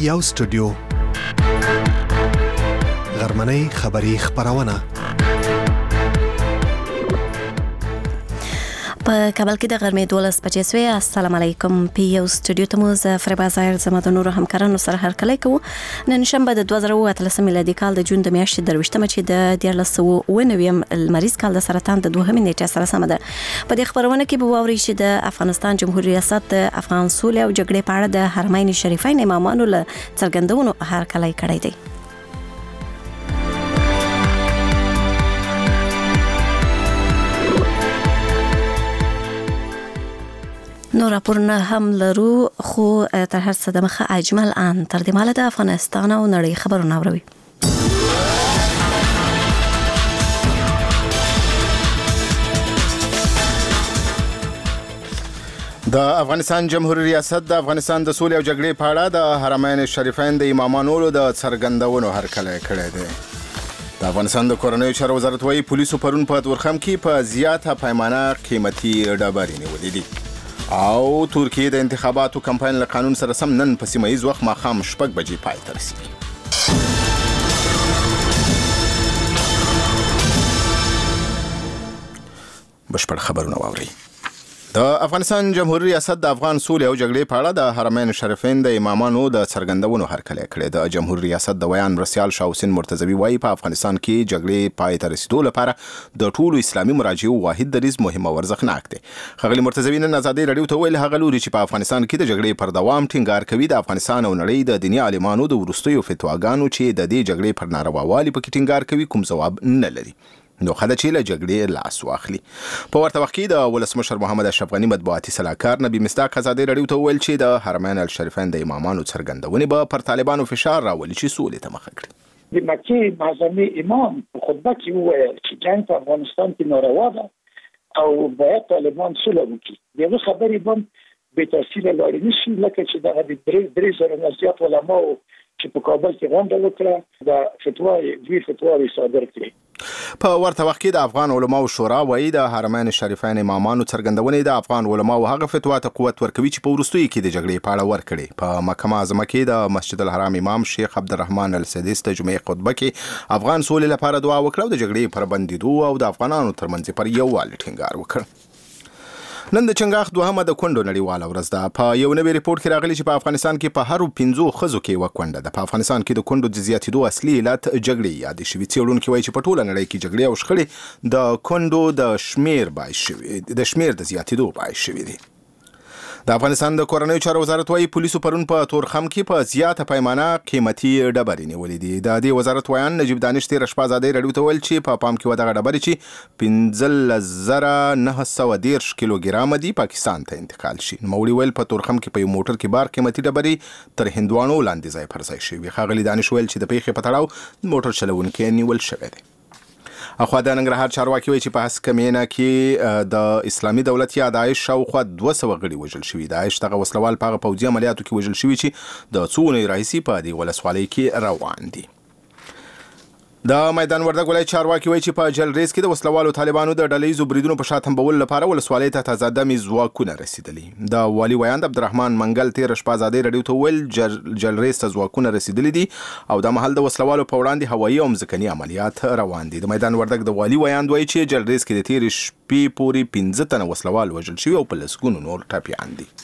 یو سټوډیو غرمنۍ خبری خبرونه په کابل کې د غرمې 12 بجې سوې. السلام علیکم. پی یو سټوډیو ته مو فریبا ظاهر زما د نورو همکارانو سره هرکلی کوو. نن شنبه د 2013 میلادي کال د جون د میاشتې 23مه چې د 1999 لمریز کال د سرطان د 2 نیټې سره سم ده. په دې خبرونه کې به واورئ چې د افغانستان جمهوریت ریاست د افغان سولې او جګړې په اړه د حرمین شریفین امامانو له څرګندونو هرکلی کړی دی. نو راپورونه هم لرو خو تر هر څه د مخه اجمل ان تر دې ماله د افغانستان او نړۍ خبرونه اوري. د افغانستان جمهوریت ریاست د افغانستان د سولې او جګړې په اړه د حرمین شریفین د امامانو د څرګندونو هرکلی کړی دی. د افغانستان د کورنیو چارو وزارت وايي پولیسو پرون په تورخم کې په زیاته پیمانه قیمتي ډبرې نیولې دي. او ترکیه د انتخاباتو کمپاین له قانون سره سم نن په سیمه ییز وخت ماښام 6 بجې پای ته رسیږي. بشپړ خبرونه واورئ. د افغانستان جمهوریت ریاست د افغان سولې او جګړې په اړه د حرمین شریفین د امامانو د څرګندونو هرکلی کړی. د جمهوریت ریاست د ویان مرسیال شاه حسین مرتضوی وايي په افغانستان کې جګړې پای ته رسیدو لپاره د ټولو اسلامي مراجعو واحد دریځ مهم او ارزښتناک دی. ښاغلي مرتضوی نن ازادۍ راډیو ته ویل هغه لوري چې په افغانستان کې د جګړې پر دوام ټینګار کوي د افغانستان او نړۍ د دیني عالمانو د وروستیو فتواګانو چې د دې جګړې پر نارواوالي پکې ټینګار کوي کوم ځواب نه لري. نو خدای چې له جګړې لاس واخلي. په ورته وخت کې د ولسمشر محمد اشرف غنی مطبوعاتي سلاکار نبی مصداق ازادۍ راډیو ته ویل چې د حرمین الشریفین د امامانو څرګندونې به پر طالبانو فشار راولي چې سولې ته مخه کړي. د مکې معظمي امام په خطبه کې وویل چې جنګ په افغانستان کې ناروا ده او باید طالبان سوله وکړي. دغه خبرې هم به تاثیر لري نشي لکه چې د درې زره نه زیات علماو چې په کابل کې غونډه وکړه د فتواوې صادر کړې. په ورته وخت کې د افغان علماو شورا وايي د حرمین شریفین امامانو څرګندونې د افغان علماو هغه فتوا ته قوت ورکوي چې په وروستیو کې د جګړې په اړه ورکړي. په مکه معظمه کې د مسجد الحرام امام شیخ عبدالرحمن السدیس د جمعې خطبه کې افغان سولې لپاره دعا وکړه او د جګړې پر بندیدو او د افغانانو ترمنځ پر یووالي ټینګار وکړ. نن د چنګاښ دوهمه د کونډو نړیواله ورځ ده. په یو نوی ریپورت کې راغلی چې په افغانستان کې په هر 5 ښځو کې یوه کونډه ده. په افغانستان کې د کونډو د زیاتېدو اصلي علت جګړې یادې شوي. څېړونکي وایي چې په ټوله نړۍ کې جګړې او شخړې د کونډو د شمیر د زیاتېدو باعث شوي دي. د افغانستان د کورنیو چارو وزارت وايي پولیسو پرون په تورخم کې په زیاته پیمانه قیمتي ډبرې نیولې دي. د دې وزارت ویان نجیب دانش تېره شپه ازادۍ راډیو ته ویل چې په پام کې وه دغه ډبرې چې 15910 کیلوګرامه دي پاکستان ته انتقال شي. نوموړي ویل په تورخم کې په یو موټر کې بار قیمتي ډبرې تر هندوانو لاندې ځای پر ځای شوي. ښاغلي دانش ویل چې د پیښې په تړاو موټر چلوونکی نیول شوی دی. اخوا د ننګرهار چارواکي وایي چې په هسکمینه کې د اسلامي دولت یا داعش شاوخوا 200 غړي وژل شوي. داعش دغه وسلوال په هغه پوځي عملیاتو کې وژل شوي چې د څو اونیو راهیسې په دې ولسوالۍ کې روان دي. د میدان وردګ ولایت چارواکي وایي چې په جلریز کې د وسلوالو طالبانو د ډلهییزو بریدونو په شا تنبولو لپاره ولسوالۍ ته تازه دمې ځواکونه رسېدلي. د والي ویاند عبدالرحمن منګل تېره شپه ازادۍ راډیو ته وویل جلریز ته ځواکونه رسېدلي دي او دا مهال د وسلوالو په وړاندې هوایي او ځمکني عملیات روان دي. د میدان وردګ د والي ویاند وایي چې جلریز کې د تېرې شپې پورې 15 تنه وسلوال وژل شوي او په لسګونو نور ټپیان دي.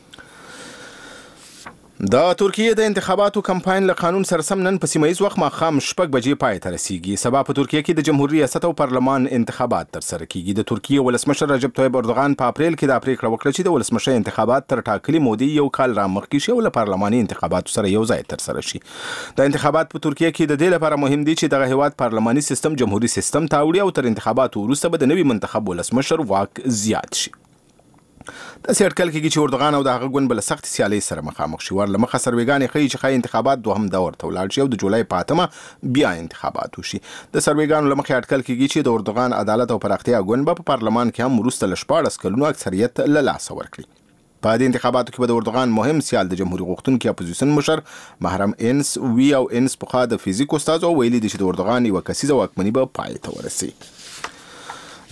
د ترکیه د انتخاباتو کمپاین له قانون سره سم نن په سیمه ییز وخت ماښام 6 بجې پای ته رسیږي. سبا په ترکیه کې د جمهوریت ریاست او پارلمان انتخابات ترسره کیږي. د ترکیه ولسمشر رجب طیب اردوغان په اپریل کې دا پریکړه وکړه چې د ولسمشر انتخابات تر ټاکلي مودې یو کال را مخکې شي او له پارلماني انتخاباتو سره یو ځای ترسره شي. د انتخابات په ترکیه کې د دې لپاره مهم دي چې دغه هیواد پارلماني سیستم جمهوریت سیستم ته وړي او تر انتخاباتو وروسته به د نوي منتخب ولسمشر واک زیات شي. داسې اټکل کېږي چې اردوغان او د هغه ګوند به له سختې سیالۍ سره مخامخ شي. له مخه سروېګانې ښیي چې ښایي انتخابات دوهم دور ته ولاړ شي او د جولای په 8مه بیا انتخابات وشي. د سروېګانو له مخې اټکل کېږي چې د اردوغان عدالت او پراختیا ګوند به په پارلمان کې هم وروسته له 14 کلونو اکثریت له لاسه ورکړي. په دې انتخاباتو کې به د اردوغان مهم سیال د جمهوریت غوښتونکي اپوزیسیون مشر محرم انس وی او انس پخوا د فزیک استاد او ویلي دي چې د اردوغان یوه کسیزه واکمني به پای ته ورسي.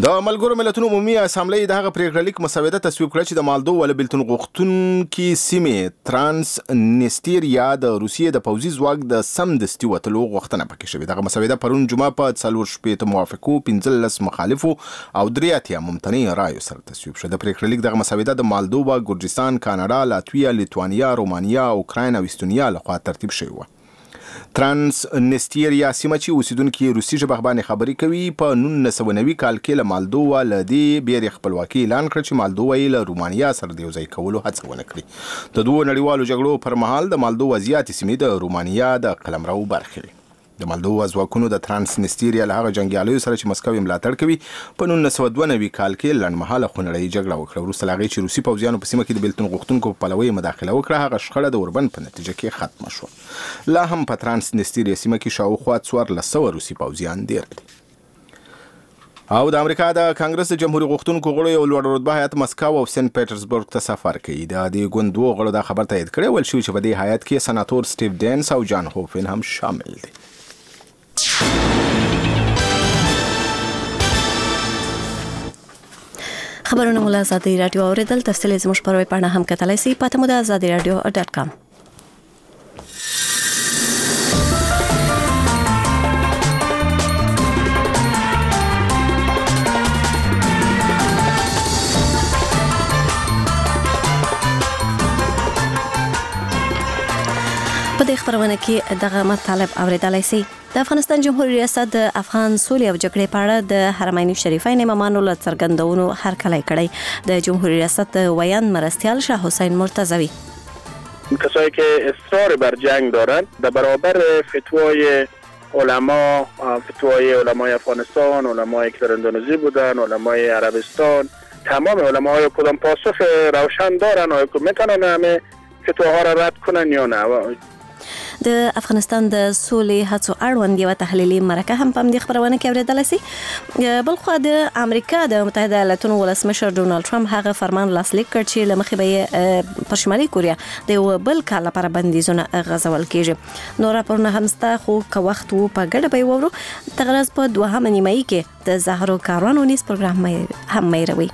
د ملګرو ملتونو عمومي اسامبلې د هغه پریکړه لیک مسوده تصویب کړ چې د مالدووا له بېلتون غوښتونکي سیمې ترانسنیسټریا د روسیې د پوځي ځواک د سمدستي وتلو غوښتنه پکې شوې. دغه مسوده پرون جمعه په 4 موافقو 15 مخالفو او 3 ممتنع رایو سره تصویب شو. د پریکړه لیک دغه مسوده د مالدووا، ګرجستان، کاناډا، لاتویا، لیتوانیا، رومانیا، اوکراین او استونیا لخوا ترتیب شوی و. ترانسنیسټریا سیمه چې اوسیدونکي روسي ژبه باندې خبرې کوي په 1990 کال کې له مالدووا له دې بیرې خپلواکي اعلان کړ چې مالدووا یې له رومانیا سره د یوځای کولو هڅه ونه کړي. د دوه نړیوالو جګړو پر مهال د مالدووا زیاتې سیمې د رومانیا د قلمرو برخې وې. د مالدووا ځواکونو د ترانسنیسټریا له هغه جنګیالیو سره چې مسکو یې ملاتړ کوي په 1992 کال کې لنډمهاله خونړۍ جګړه وکړه. وروسته له هغې چې روسي پوځیانو په سیمه کې د بېلتون غوښتونکو په پلوۍ مداخله وکړه، هغه شخړه د اوربند په نتیجه کې ختمه شوه. لا هم په ترانسنیسټریا سیمه کې شاوخوا 1400 روسي پوځیان دېره دي. او د امریکا د کانګرس د جمهوریت غوښتونکو غړو یو لوړ رتبه هیات مسکو او سنت پیټرزبورګ ته سفر کوي. د دې ګوند دوه غړو دا خبر تایید کړی ول چې په دې هیات کې سناتور سټیو ډینس او جان هوفن هم شامل دي. خبرونه مو له ازادي رادیو اوریدل. تفصیل زموږ په ویبپاڼه هم کتلای شئ. پته مو د azadiradio.com. په دې خبرونه کې دغه مطالب اوریدلای شئ. د افغانستان جمهوریت ریاست د افغان سولې او جګړې په اړه د حرمین شریفین امامانو له څرګندونو هرکلی کړی. د جمهوریت ریاست ویان مرستیال شاه حسین مرتضوی کسایی که اصرار بر جنگ دارند در برابر فتوای علما، فتوای علمای افغانستان، علمایی که در اندونزی بودن، علمای عربستان، تمام علماهای کدام پاسخ روشن دارن آیا که میتونن همه فتواها را رد کنن یا نه. د افغانستان د سولې هڅو اړوند یو تحلیلي مرکه هم په دې خبرونه کې اوریدل شي. بل خو د امریکا د متحده ایالاتونو ولسمشر ډونالد ټرمپ هغه فرمان لاسلیک کړ چې لمخې به پر شمالي کوریا د یو بل کال لپاره بندیزونه غځول کیږي. نو راپورونه هم ستا خو که وخت وو په ګډه به وورو. تغرض په دوهمه نیمایي کې د زهرو کاروان ونیس پروګرام هم مېروي.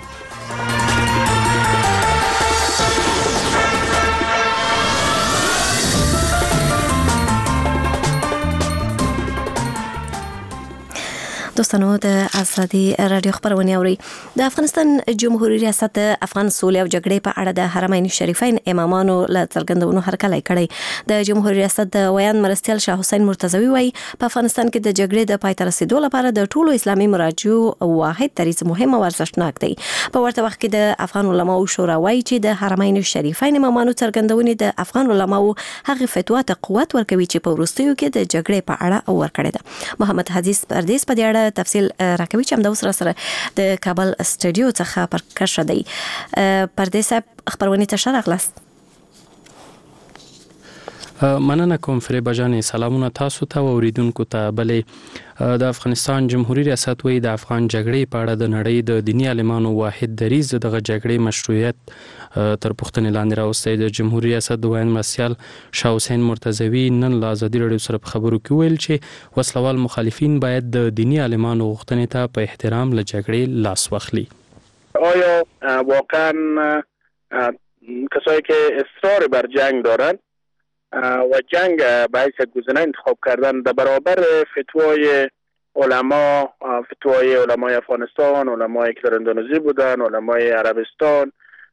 دوستانو د ازادي رادیو خبرونه اوري. د افغانستان جمهوریت ریاست د افغان سولې او جګړې په اړه د حرمین شریفین امامانو له څرګندونو هرکلی کړی. د جمهوریت ریاست د ویان مرستیال شاه حسین مرتضوی وایي په افغانستان کې د جګړې د پای ته رسیدو لپاره د ټولو اسلامي مراجعو واحد دریځ مهم او ارزښتناک دی. په ورته وخت کې د افغان علماو شورا وایي چې د حرمین شریفین امامانو څرګندونې د افغان علماو هغه فتوا ته قوت ورکوي چې په وروستیو کې د جګړې په اړه ورکړې ده. محمد حدیث پردیس په دې اړه تفصیل راکوي چې هم د سره د کابل استودیو څخه پر کښ دی. پردیس خبرونه ته شرغلاست. مننه کوم فریبا جان. سلامونه تاسو ته او اوریدونکو ته. بلې د افغانستان جمهوریت ریاست وایي د افغان جګړې په اړه د نړۍ د دیني عالمانو واحد دریځ دغه جګړې مشروعیت تر پوښتنې لاندې راوستی. د جمهوریت ریاست د ویان مرستیال شاه حسین مرتضوی نن له ازادي راډیو سره په خبرو کې ویل چې وسلوال مخالفین باید د دیني عالمانو غوښتنې ته په احترام له جګړې لاس واخلي. آیا واقعا کسایی که اصرار بر جنگ دارند و جنگ به حیث گزینه انتخاب کردن در برابر فتوای علما، فتوای علمای افغانستان، علمایی که در اندونزی بودن، علمای عربستان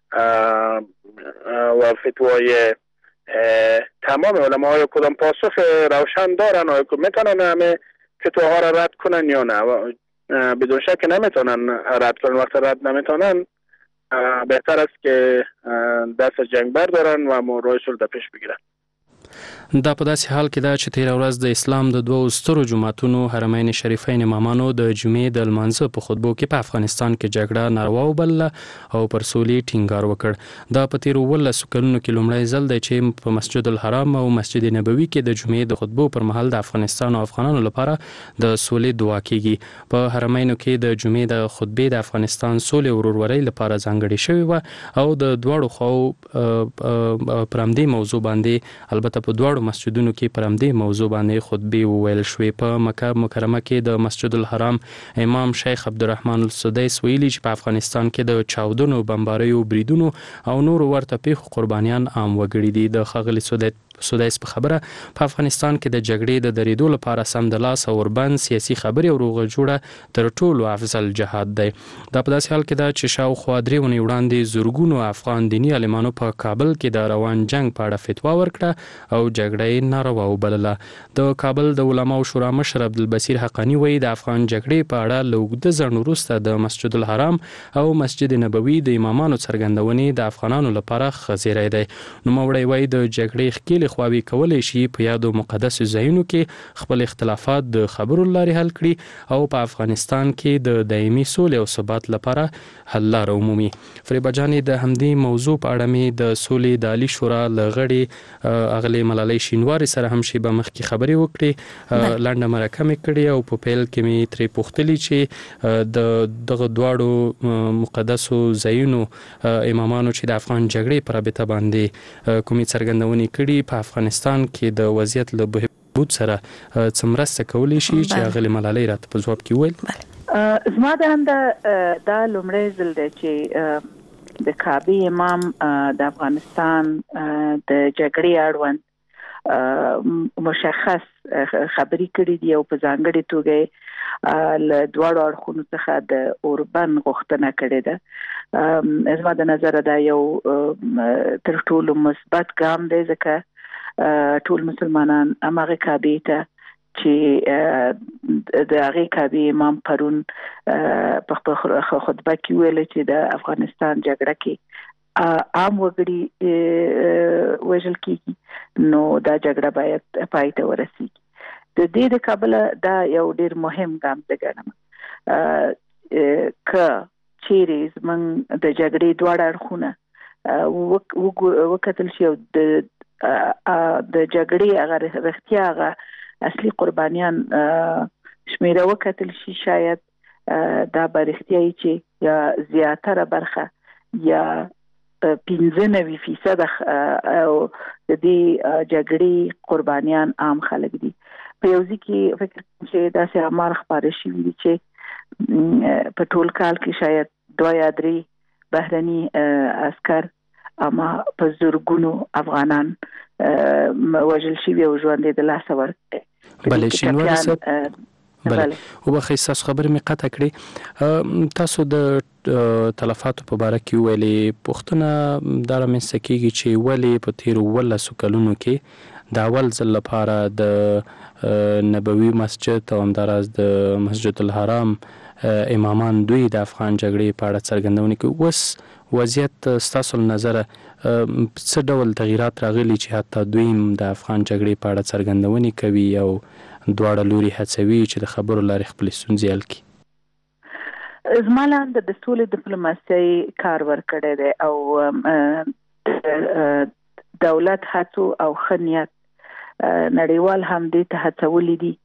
و فتوای تمام علماهای کدام پاسخ روشن دارن آیا که میتونن همه فتواها را رد کنن یا نه. بدون شک نمیتونن رد کنن. وقت رد نمیتونن بهتر است که دست جنگ بردارن و راه صلح پیش بگیرن. دا په داسې حال کې ده چې تیر ورځ د اسلام د دوه سترو جماعتونو حرمین شریفین امامانو د جمعې د لمانځه په خطبو کې په افغانستان کې جګړه ناروا وبلله او پر سولې ټینګار وکړ. دا په تیر 12 کلونو کې لومړی ځل دی چې په مسجد الحرام او مسجد نبوي کې د جمعې د خطبو پر مهال د افغانستان او افغانانو لپاره د سولې دعا کیږي. په حرمینو کې د جمعې د خطبې د افغانستان سولې ورورولۍ لپاره ځانګړې شوې و او د دواړو خواو پر همدې موضوع باندې البته په دواړو مسجدونو کې پر همدې موضوع باندې خطبې وویل شوې. په مکه مکرمه کې د مسجد الحرام امام شیخ عبدالرحمن السدیس ویلي چې په افغانستان کې د چاودنو، بمباریو، بریدونو او نورو ورته پیښو قربانیان عام وګړي دي. د ښاغلي سدیس په خبره په افغانستان کې د جګړې د درېدو لپاره سمدلاس او اوربند سیاسي خبرې او روغه جوړه تر ټولو افضل جهاد دی. دا په داسې حال کې ده چې شاوخوا 3 اونۍ وړاندې زرګونو افغان دیني عالمانو په کابل کې د روان جنگ په اړه فتوا ورکړه او جګړه یې ناروا وبلله. د کابل د علماو شورا مشر عبدالبصیر حقانی وایي د افغان جګړې په اړه له اوږده ځنډ وروسته د مسجد الحرام او مسجد نبوي د امامانو څرګندونې د افغانانو لپاره خزیری دی. نوموړی وایي د جګړې ښکېلې خواوې کولی شي په یادو مقدسو ځایونو کې خپل اختلافات د خبرو لارې حل کړي او په افغانستان کې د دایمي سولې او ثبات لپاره حل لاره ومومي. فریبا جانې د همدې موضوع په اړه مې د سولې د عالي شورا له غړي اغلې ملالۍ شینواري سره هم شیبه مخکې خبرې وکړې. لنډه مرکه مې کړې او په پیل کې مې ترې پوښتلي چې د دغه دواړو مقدسو ځایونو امامانو چې د افغان جګړې په رابطه باندې کومې څرګندونې کړي په افغانستان کې د وضعیت له بهبود سره څه مرسته کولی شي چې اغلې ملالۍ راته په ځواب کې وویل. زما د هم دا لومړی ځل دی چې د کعبې امام د افغانستان د جګړې اړوند مشخص خبرې کړې دي او په ځانګړې توګه له دواړو اړخونو څخه د اوربند غوښتنه کړې ده. زما د نظر دا یو تر ټولو مثبت ګام دی ځکه ټول مسلمانان هغه کعبې ته چې د هغه کعبې امام پرون په خطبه کې ویل چې د افغانستان جګړه کې عام وګړي وژل کیږي نو دا جګړه باید پای ته ورسیږي. د دې د کابل دا یو ډیر مهم ګام دی ګڼم ک چیرې زمونږ د جګړې دواړه اړخونه وکتل شي او د جګړې هغه رښتیا هغه اصلي قربانیان شمیره وکتل شي شاید دا برختیاي چې یا زیاتره برخه یا 95% او د دې جګړې قربانیان عام خلک دي. په یو ځکه فکر چې دا سه امر خبره شي چې په ټول کال کې شاید 2 یا 3 بهرني عسكر اما په زورګونو افغانان وژل شي او ژوند د لاسه ورکړي. بلې شینواري صاحب بله وبخښئ ستاسو خبرې مې قطع کړې. تاسو د تلفاتو په باره کې ویلې پوښتنه دا رامنځته کېږي چې ولې په تېرو 18 کلونو کې د اول ځل لپاره د نبوي مسجد او همداراز د مسجد الحرام امامان دوی د افغان جګړې په اړه څرګندونې کوي. اوس وضعیت ستاسو له نظره څه ډول تغییرات راغلي چې حتی دوی د افغان جګړې په اړه څرګندونې کوي او دواړه لوري هڅوي چې د خبرو لارې خپلې ستونزې حل کړي؟ زما لاندې د سولې ډیپلوماسۍ کار ورکړی دی او دولت هڅو او ښه نیت نړیوال هم دې ته هڅولي دي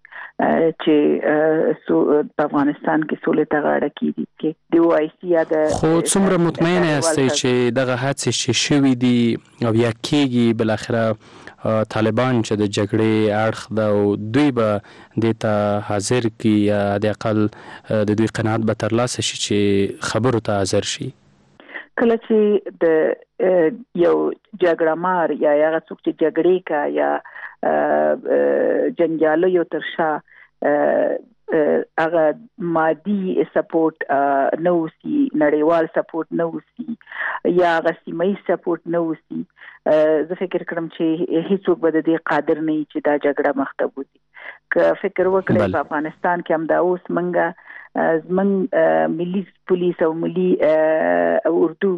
چې په افغانستان کې سولې ته غاړه کیږي کې دی وایي یا د خو څومره مطمئن یاستئ چې دغه هڅې چې شوي دي او یا کېږي بالاخره طالبان چې د جګړې اړخ ده او دوی به دې ته حاضر کی یا د اقل د دوی قناعت به ترلاسه شي چې خبرو ته حاضر شي؟ کله چې د یو جګړه مار یا هغه څوک چې جګړې کا یا جنجالیو تر شا هغه مادي سپورټ نه وسی، نړیوال سپورټ نه وسی یا هغه سیمایي سپورټ نه وسی، زه فکر کوم چې هیڅوک به د دې قادر نه وي چې دا جګړه مخته بوزي. که فکر وکړئ په افغانستان کې هم دا اوس زمونږ ملي پولیس او ملي اردو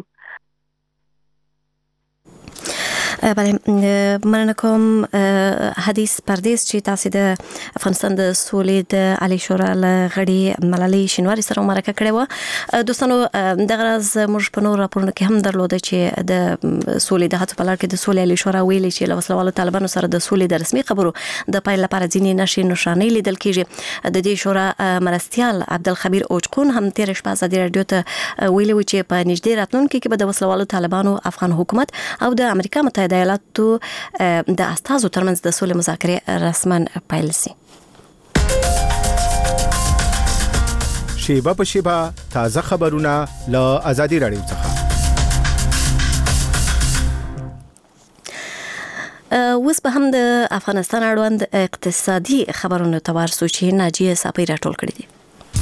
بله مننه کوم. حدیث پردیس چې تاسو د افغانستان د سولې د عالی شورا غړي ملالۍ شینواري سره مرکه کړې و. دوستانو دغه راز موږ په نور راپورونو کې هم درلوده چې د سولې د هڅو په لار کې د سولې عالی شورا ویلي چې له وسلوالو طالبانو سره د سولې د رسمي خبرو د پای لپاره ځینې نښې لیدل کېږي. د دې شورا مرستیال عبدالخبیر اوچقون هم تیر شپه ازادي رادیو ته ویلي و چې په نږدې راتلونکي کې به د وسلوالو طالبانو افغان حکومت او د امریکا متحده متحده ایالاتو د استازو ترمنځ د سولې مذاکرې رسما پیل شي. شیبه په شیبه تازه خبرونه له آزادي رادیو څخه. اوس به هم د افغانستان اړوند اقتصادي خبرونو ته ورسو چې ناجیه صافی راټول کړي دي.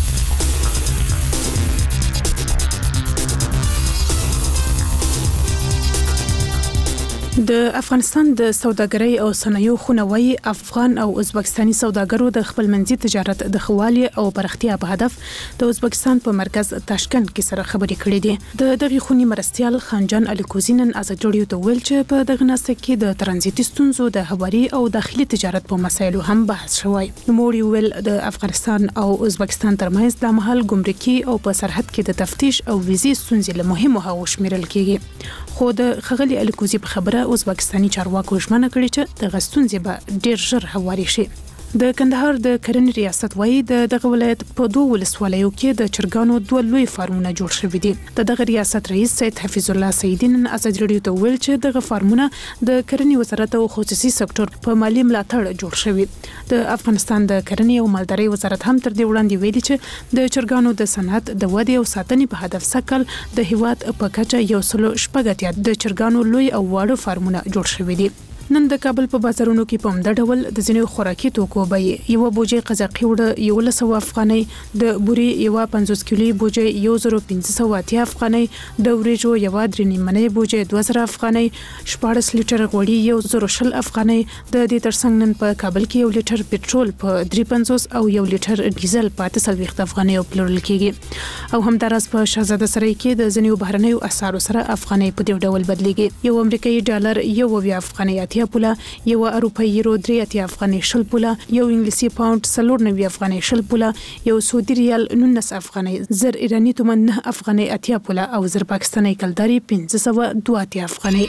د افغانستان د سوداګرۍ او صنایعو خونوي افغان او ازبکستاني سوداګرو د خپلمنځي تجارت د خوالي او پرختیا په هدف د ازبکستان په مرکز تاشکند کې سره خبرې کړې دي. د دغه خونی مرستيال خانجان الیکوزی نن ازادي رادیو ته ویل چې په دغه ناسته کې د ترانزیتي ستونزو د هواري او داخلي تجارت په مسایلو هم بحث شوی. نوموړي ویل د افغانستان او ازبکستان ترمنځ د مهال ګمرکي او په سرحد کې د تفتیش او ویزې ستونزې له مهمو هغو شمیرل کېږي. خو د خغلی الیکوزی په خبره ازبکستاني چارواکو ژمنه کړې چې د غستونځي به ډیر ژر هواري شي. د کندهار د کرنې ریاست وایي دغه ولایت په 2 ولسوالیو کې د چرګانو 2 لوی فارمونه جوړ شوي دي. دغه ریاست رئیس سید حفیظ الله سیدی نن ازادي رادیو ته ویل چې دغه فارمونه د کرنې وزارت او خصوصي سکتور په مالی ملاتړ جوړ شوي. د افغانستان د کرنې او مالدارۍ وزارت هم تر دې وړاندې ویلي چې د چرګانو د صنعت د ودې او ساتنې په هدف سکل د هیواد په کچه 180 د چرګانو لوی او واړه فارمونه جوړ شوي دي. نن د کابل په بازارونو کې په همدا ډول د ځینو خوراکي توکو بیې یو بوجي قزاقي وړه 1100 افغانۍ، د بوري یو 50 کیلو بوجي 1580 افغانۍ، د وریجو یو 3.5 بوجي 2000 افغانۍ، 14 لیټر غوړي 1020 افغانۍ. د دې ترڅنګ نن په کابل کې 1 لیټر پټرول په 350 او 1 لیټر ډیزل په 40 افغانۍ پلورل کېږي. او همداراز په شاهزاده سرای کې د ځینو بهرنیو اسعارو سره افغانۍ په دې ډول بدلېږي. یو امریکایي ډالر یو افغانۍ پوله، یو اروپایي یورو 3 افغانۍ شل پوله، یو انګلیسي پاوند 94 افغانۍ شل پوله، یو سعودي ریال 19 افغانۍ، زر ایرانی تومان 9 افغانۍ 80 پوله او زر پاکستاني کلداري 502 افغانۍ.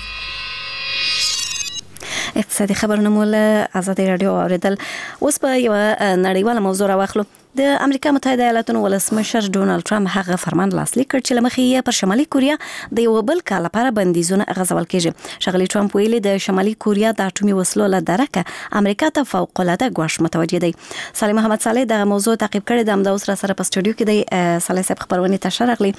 اقتصادي خبرونه مول آزادي رادیو اوریدل. اوس په یو نړیواله موضوع راوخلو. د امریکا متحده ایالاتونو ولسمشر ډونالد ټرمپ هغه فرمان لاسلیک کړ چې لمخې یې پر شمالي کوریا د یو بل کال لپاره بندیزونه غځول کېږي. ښاغلي ټرمپ ویلي د شمالي کوریا د اټومي وسلو له درکه امریکا ته فوق العاده ګواښ متوجه دی. صالح محمد صالح د موضوع تعقیب کړی د امدا اوس را سره په سټوډیو کې دی. صالح صاحب خبرونه ته شرغلی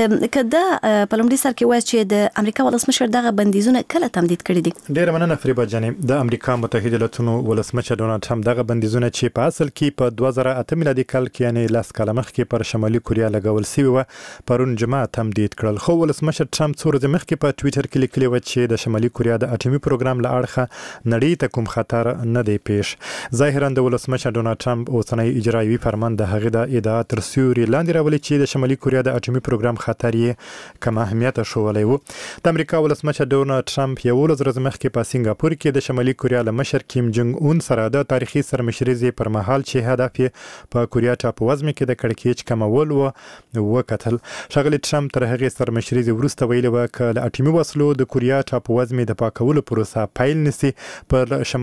کده په لومړي سر کې وایي چې د امریکا ولسمشر دغه بندیزونه کله تمدید کړي دي. ډیر مننه فریبا جانې. د امریکا متحده ایالاتونو ولسمشر ډونالد ټرمپ دغه بندیزونه چې په اصل کې په 2008 میلادي کال کې یعنی لاس کال مخکې پر شمالي کوریا لګول شوی و پرون جمعه تمدید کړل. خو ولسمشر ټرمپ څو ورځې مخکې په ټوئیټر کې لیکلی و چې د شمالي کوریا د اټومي پروګرام له اړخه نړۍ ته کوم خطر نه دی پیښ. ظاهرا د ولسمشر ډونالد ټرمپ اوسنۍ اجرایوي فرمان د هغه د ادعا تر سیوري لاندې راولي چې د شمالي کوریا د اټومي پروګرام خطر یې کم اهمیت شولی و. د امریکا ولسمشر ډونالد ټرمپ یو ورځ مخکې په سنگاپور کې د شمالي کوریا له مشر کیم جونګ اون سره د تاریخي سرمشرۍ پر مهال چې هدف یې په کوریا ټاپووزمه کې د کړکېچ کمول وکتل. ښاغلي ټرمپ تر هغې سرمشرۍ وروسته ویلي و که له اټومي وسلو د کوریا ټاپووزمې د پاکولو پروسه پیل نشي پر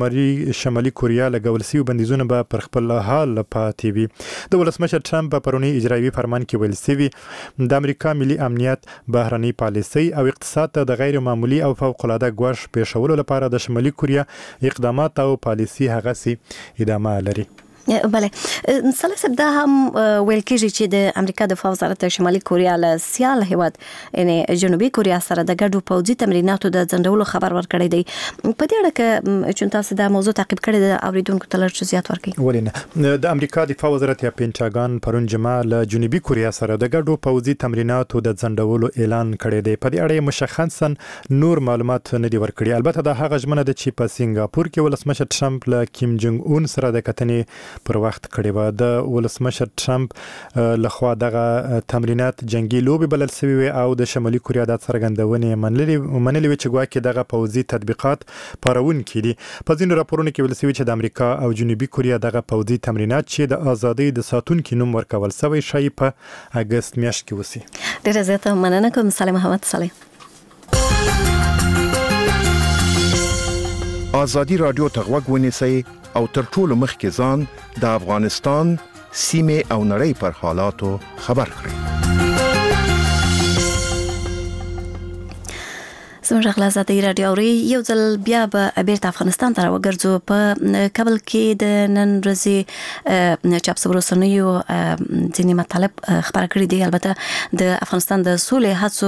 شمالي کوریا لګول شوي بندیزونه به پر خپل حال پاتې وي. د ولسمشر ټرمپ په پرونی اجرایوي فرمان کې ویل شوي د امریکا ملي امنیت، بهرنۍ پالیسۍ او اقتصاد ته د غیر معمولی او فوق العاده ګواښ پیښولو لپاره د شمالي کوریا اقدامات او پالیسي هغسې ادامه لري. بله صالح صاحب دا هم ویل کېږي چې د امریکا دفاع وزارت شمالي کوریا له سیال هیواد یعنی جنوبي کوریا سره د ګډو پوځي تمریناتو د ځنډولو خبر ورکړی دی. په دې اړه کې چې تاسو دا موضوع تعقیب کړی د اوریدونکو ته لږ زیات ورکړئ. ولې نه د امریکا دفاع وزارت یا پینټاګان پرون جمعه له جنوبي کوریا سره د ګډو پوځي تمریناتو د ځنډولو اعلان کړی دی. په دې اړه مشخصا نور معلومات نه دی ورکړي. البته دا هغه ژمنه ده چې په سنگاپور کې ولسمشر ټرمپ له کیم جونګ اون سره د کتنې پر وخت کړی و. د ولسمشر ټرمپ لخوا دغه تمرینات جنگي لوبي بلل شوی وي او د شمالي کوریا د څرګندونې منلې وي چې ګواکې دغه پوځي تطبیقات پارونکي دي. په ځینو راپورونو کې ویل شوي چې د امریکا او جنوبي کوریا دغه پوځي تمرینات چې د ازادۍ د ساتونکي نوم ورکول شوی شي په اګست میاشت کې وسی. ډیره زیاته مننه کوم صالح محمد صالح. آزادی رادیو ته غوږ ونیسئ او تر ټولو مخکې ځان د افغانستان سیمه او نړۍ پر حالاتو خبر کړئ. زموږ غلا ازادي رادیو اوري یو ځل بیا به بیرته افغانستان ته راوګرځو په کابل کې د نن ورځې چاپ سبروسنیو ځینې مطالب خبر کړی دی. البته د افغانستان د سولې هڅو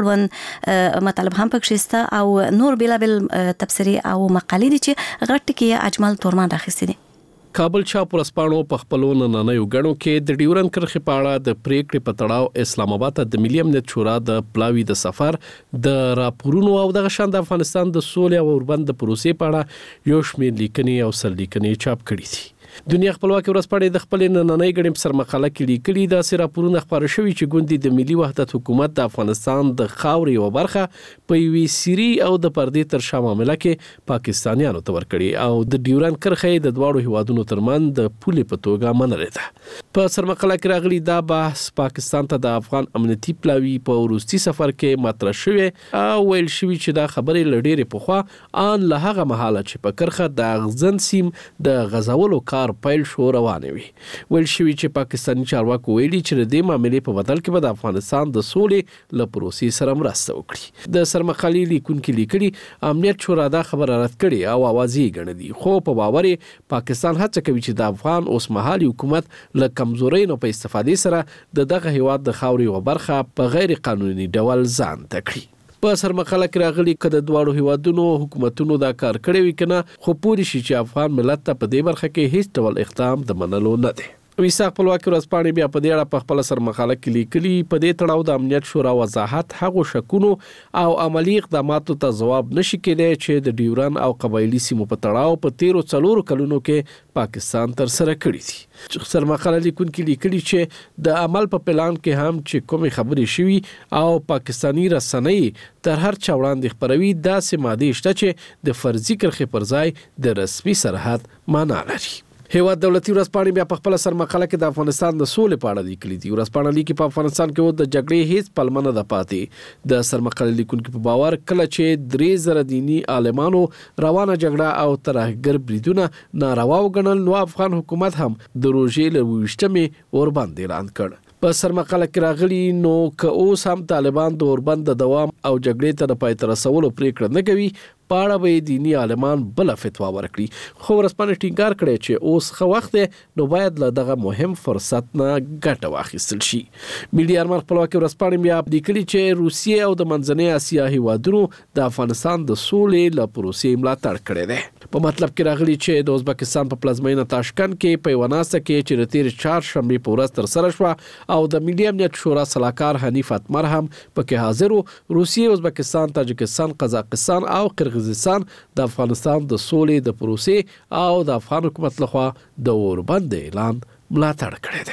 اړوند مطالب هم پکې شته او نور بلابل تفسیری او مقالې دي چې غټ کې اجمل تورمان راخستي دي. کابل چاپ ورسپانو په خپلو نننیو غړو کې د ډیورن کرښې په اړه د پریکړې په تړاو اسلام آباد ته د ملي امنیت شورا د پلاوی د سفر د راپورونو او د غشان د افغانستان د سولې او اوربند پروسې په اړه یو شمېر لیکنې او سرلیکنې چاپ کړې دي. دنیا خپلواکي ورځپاڼې د خپل نننۍ غړم سر مقاله کې لیکلي دا سره راپورونه خبر شوي چې ګوندې د ملي وحدت حکومت د افغانستان د خاورې او برخه په وی سری او د پردې تر شا معاملې کې پاکستانیانو ته ورکړي او د ډیورن کرښې د دواړو هیوادونو ترمن د پولې په توګه منلې ده. په سر مقاله کې راغلي دا بحث پاکستان ته د افغان امنیتي پلاوی په وروستي سفر کې مطرح شوی او ویل شوی چې دا خبرې لډېره پخوا ان له هغه مهاله چې په کرښه د اغزن سیم د غزولو کار پیل شو روانه وي. ویل شوی چې پاکستاني چارواکو ویلي چې د دې معاملې په بدل کې به د افغانستان د سولې له پروسې سره مرسته وکړي. د سرمقالې لیکونکو لیکلي امنیت شورا دا خبره رد کړي او اوازې ګڼلي خو په باور پاکستان هڅه کوي چې د افغان اوسمهالي حکومت له کمزورۍ نه په استفادې سره دغه هیواد د خاورې او برخه په غیر قانوني ډول ځان تکړي. په سرمقاله کې راغلي کده دواړو هیوادونو حکومتونو دا کار کړی وي کنه خو پوری شي چې افغان ملت ته په دې برخه کې هیڅ ډول اقدام د منلو نه دی. ویساق خپلواکي ورځپاڼې بیا په دې اړه په خپل سرمقاله کې لیکلي په دې تړاو د امنیت شورا وضاحت هغو شکونو او عملی اقداماتو ته ځواب نشي کېدای چې د ډیورن او قبایلی سیمو په تړاو په 13 کلونو کې پاکستان تر سره کړی دي. سرمقاله لیکونکو لیکلي چې د عمل په پلان کې هم چې کومې خبرې شوي او پاکستانی رسنۍ تر هر چا وړاندې خبروي داسې ماده شته چې د فرضي کرښې پر ځای د رسمي سرحد معنا لري. هیواد دولتي ورځپاڼې بیا په خپل سرمقاله کې د افغانستان د سولې په اړه لیکلي دي. ورځپاڼه لیکي په افغانستان کې د جګړې هیڅ پلمه نه ده پاتې. د سرمقاله لیکونکو په باور کله چې 3000 دینی عالمانو روانه جګړه او ترهګر بریدونه ناروا وګڼل نو افغان حکومت هم د روژې له 28مې اوربند اعلان کړ. په سرمقاله کې راغلي نو که اوس هم طالبان د اوربند د دوام او جګړې ته د پای ته رسولو پریکړه نه کوي پاړه به دینی عالمان بل فتوا ورکړي. خو ورځپاڼه ټینګار کړی چې اوس خو وخت نو باید له دغه مهم فرصت نه ګټه واخیستل شي. میډیا ارمان خپلواکي ورځپاڼه بیا لیکلي چې روسیې او د منځنۍ اسیا هیوادونو د افغانستان د سولې له پروسې ملاتړ کړی دی. په مطلب کې راغلي چې د ازبکستان په پلازمینه تاشکند کې په وناسه کې چې د تیر 4 شنبه په ورځ تر سره شو او د ملي امنیت شورا سلاکار حنیف اتمر هم پکې حاضر وو. روسیې، ازبکستان، تاجکستان، قزاقستان او قرغیزستان د افغانستان د سولې د پروسې او د افغان حکومت لخوا د اوربند اعلان ملاتړ کړی دی.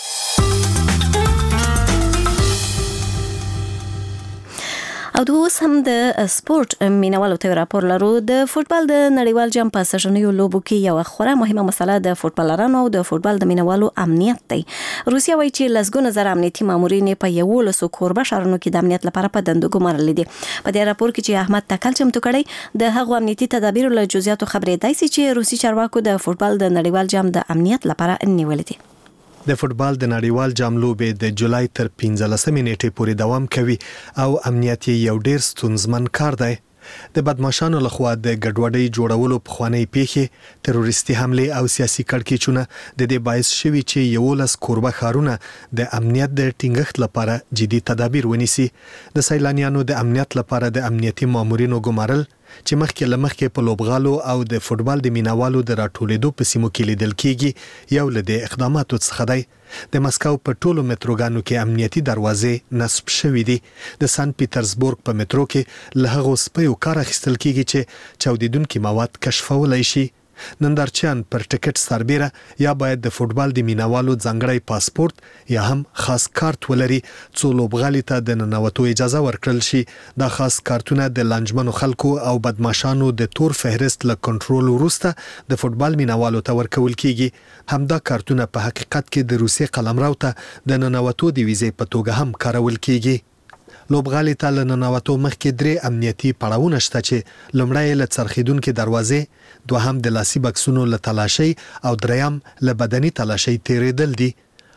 او د اوس هم د سپورت مینوالو ته راپور لرو. د فوتبال د نړیوال جام په سژنیو لوبو کې یو خورا مهمه مسله د فوتبالرانو او د فوتبال د مینوالو امنیت دی. روسیا وایي چې لسګونه زره امنیتي مامورین په 11 کوربه ښارونو کې د امنیت لپاره په دندو ګمارل دي. په دې راپور کې چې احمد تکل چمتو کړی د هغو امنیتي تدابیرو له جزئیاتو خبرې دی چې روسي چارواکو د فوتبال د نړیوال جام د امنیت لپاره نیولې دي. د فوتبال د نړیوال جام لوبې د جولای تر 15 نیټې پورې دوام کوي او امنیت یو ډیر ستونزمن کار دی. د بدمعشانو لخوا د ګډوډۍ جوړولو په خوانی پیښې، تروریستي حمله او سیاسي کړکېچونه د دې باعث شوي چې 11 کوربه ښارونه د امنیت د ټینګښت لپاره جدي تدابیر ونیسي. د سیلانیانو د امنیت لپاره د امنیتي مامورینو ګمارل چې مخکې په لوبغالو او د فوتبال د مینوالو د راټولېدو په سیمو کې لیدل کېږي یو له د اقداماتو څخه دی. د مسکو په ټولو متروګانو کې امنیتي دروازې نصب شوې دي. د سن پیټرزبورګ په مترو کې له هغو سپیو کار اخیستل کېږي چې چاودیدونکي مواد کشفولای شي. نندارچیان پر ټیکټ سربیره یا باید د فوتبال د مینوالو ځانګړی پاسپورت یا هم خاص کارت ولري څو لوبغالي ته د ننوتو اجازه ورکړل شي. دا خاص کارتونه د لنجمنو خلکو او بدمعشانو د تور فهرست له کنټرول وروسته د فوتبال مینوالو ته ورکول کیږي. همدا کارتونه په حقیقت کې د روسي قلمرو ته د ننوتو د ویزې په توګه هم کارول کیږي. لوبغالي ته له ننوتو مخکې 3 امنیتي پړاوونه شته چې لومړی له څرخیدونکو دروازې، دوهم د لاسي بکسونو له تلاشۍ او دریم له بدني تلاشۍ تیریدل دي.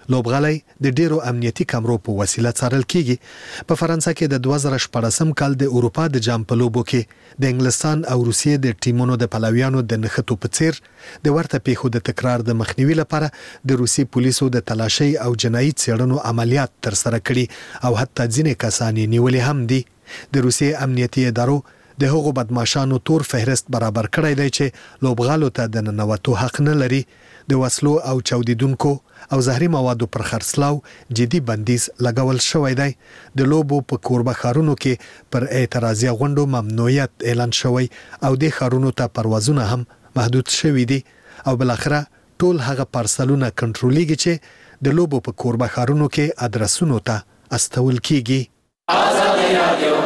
لوبغالي د ډیرو امنیتي کمرو په وسیله څارل کیږي. په فرانسه کې د 2014 کال د اروپا د جام په لوبو کې د انګلستان او روسیې د ټیمونو د پلویانو د نښتو په څیر د ورته پیښو د تکرار د مخنیوي لپاره د روسي پولیسو د تلاشي او جنایي څېړنو عملیات ترسره کړي او حتی ځینې کسان نیولې هم دي. د روسیې امنیتي ادارو د هغو بدمعشانو تور فهرست برابر کړی دی چې لوبغالو ته د ننوتو حق نه لري. د وسلو او چاودیدونکو او زهري موادو پر خرڅلاو جدي بندیز لګول شوی دی. د لوبو په کوربه ښارونو کې پر اعتراضي غونډو ممنوعیت اعلان شوی او د ښارونو ته پروازونه هم محدود شوي دي او بلاخره ټول هغه پارسلونه کنټرولېږي چې د لوبو په کوربه ښارونو کې ادرسونو ته استول کیږي. آزادي رادیو.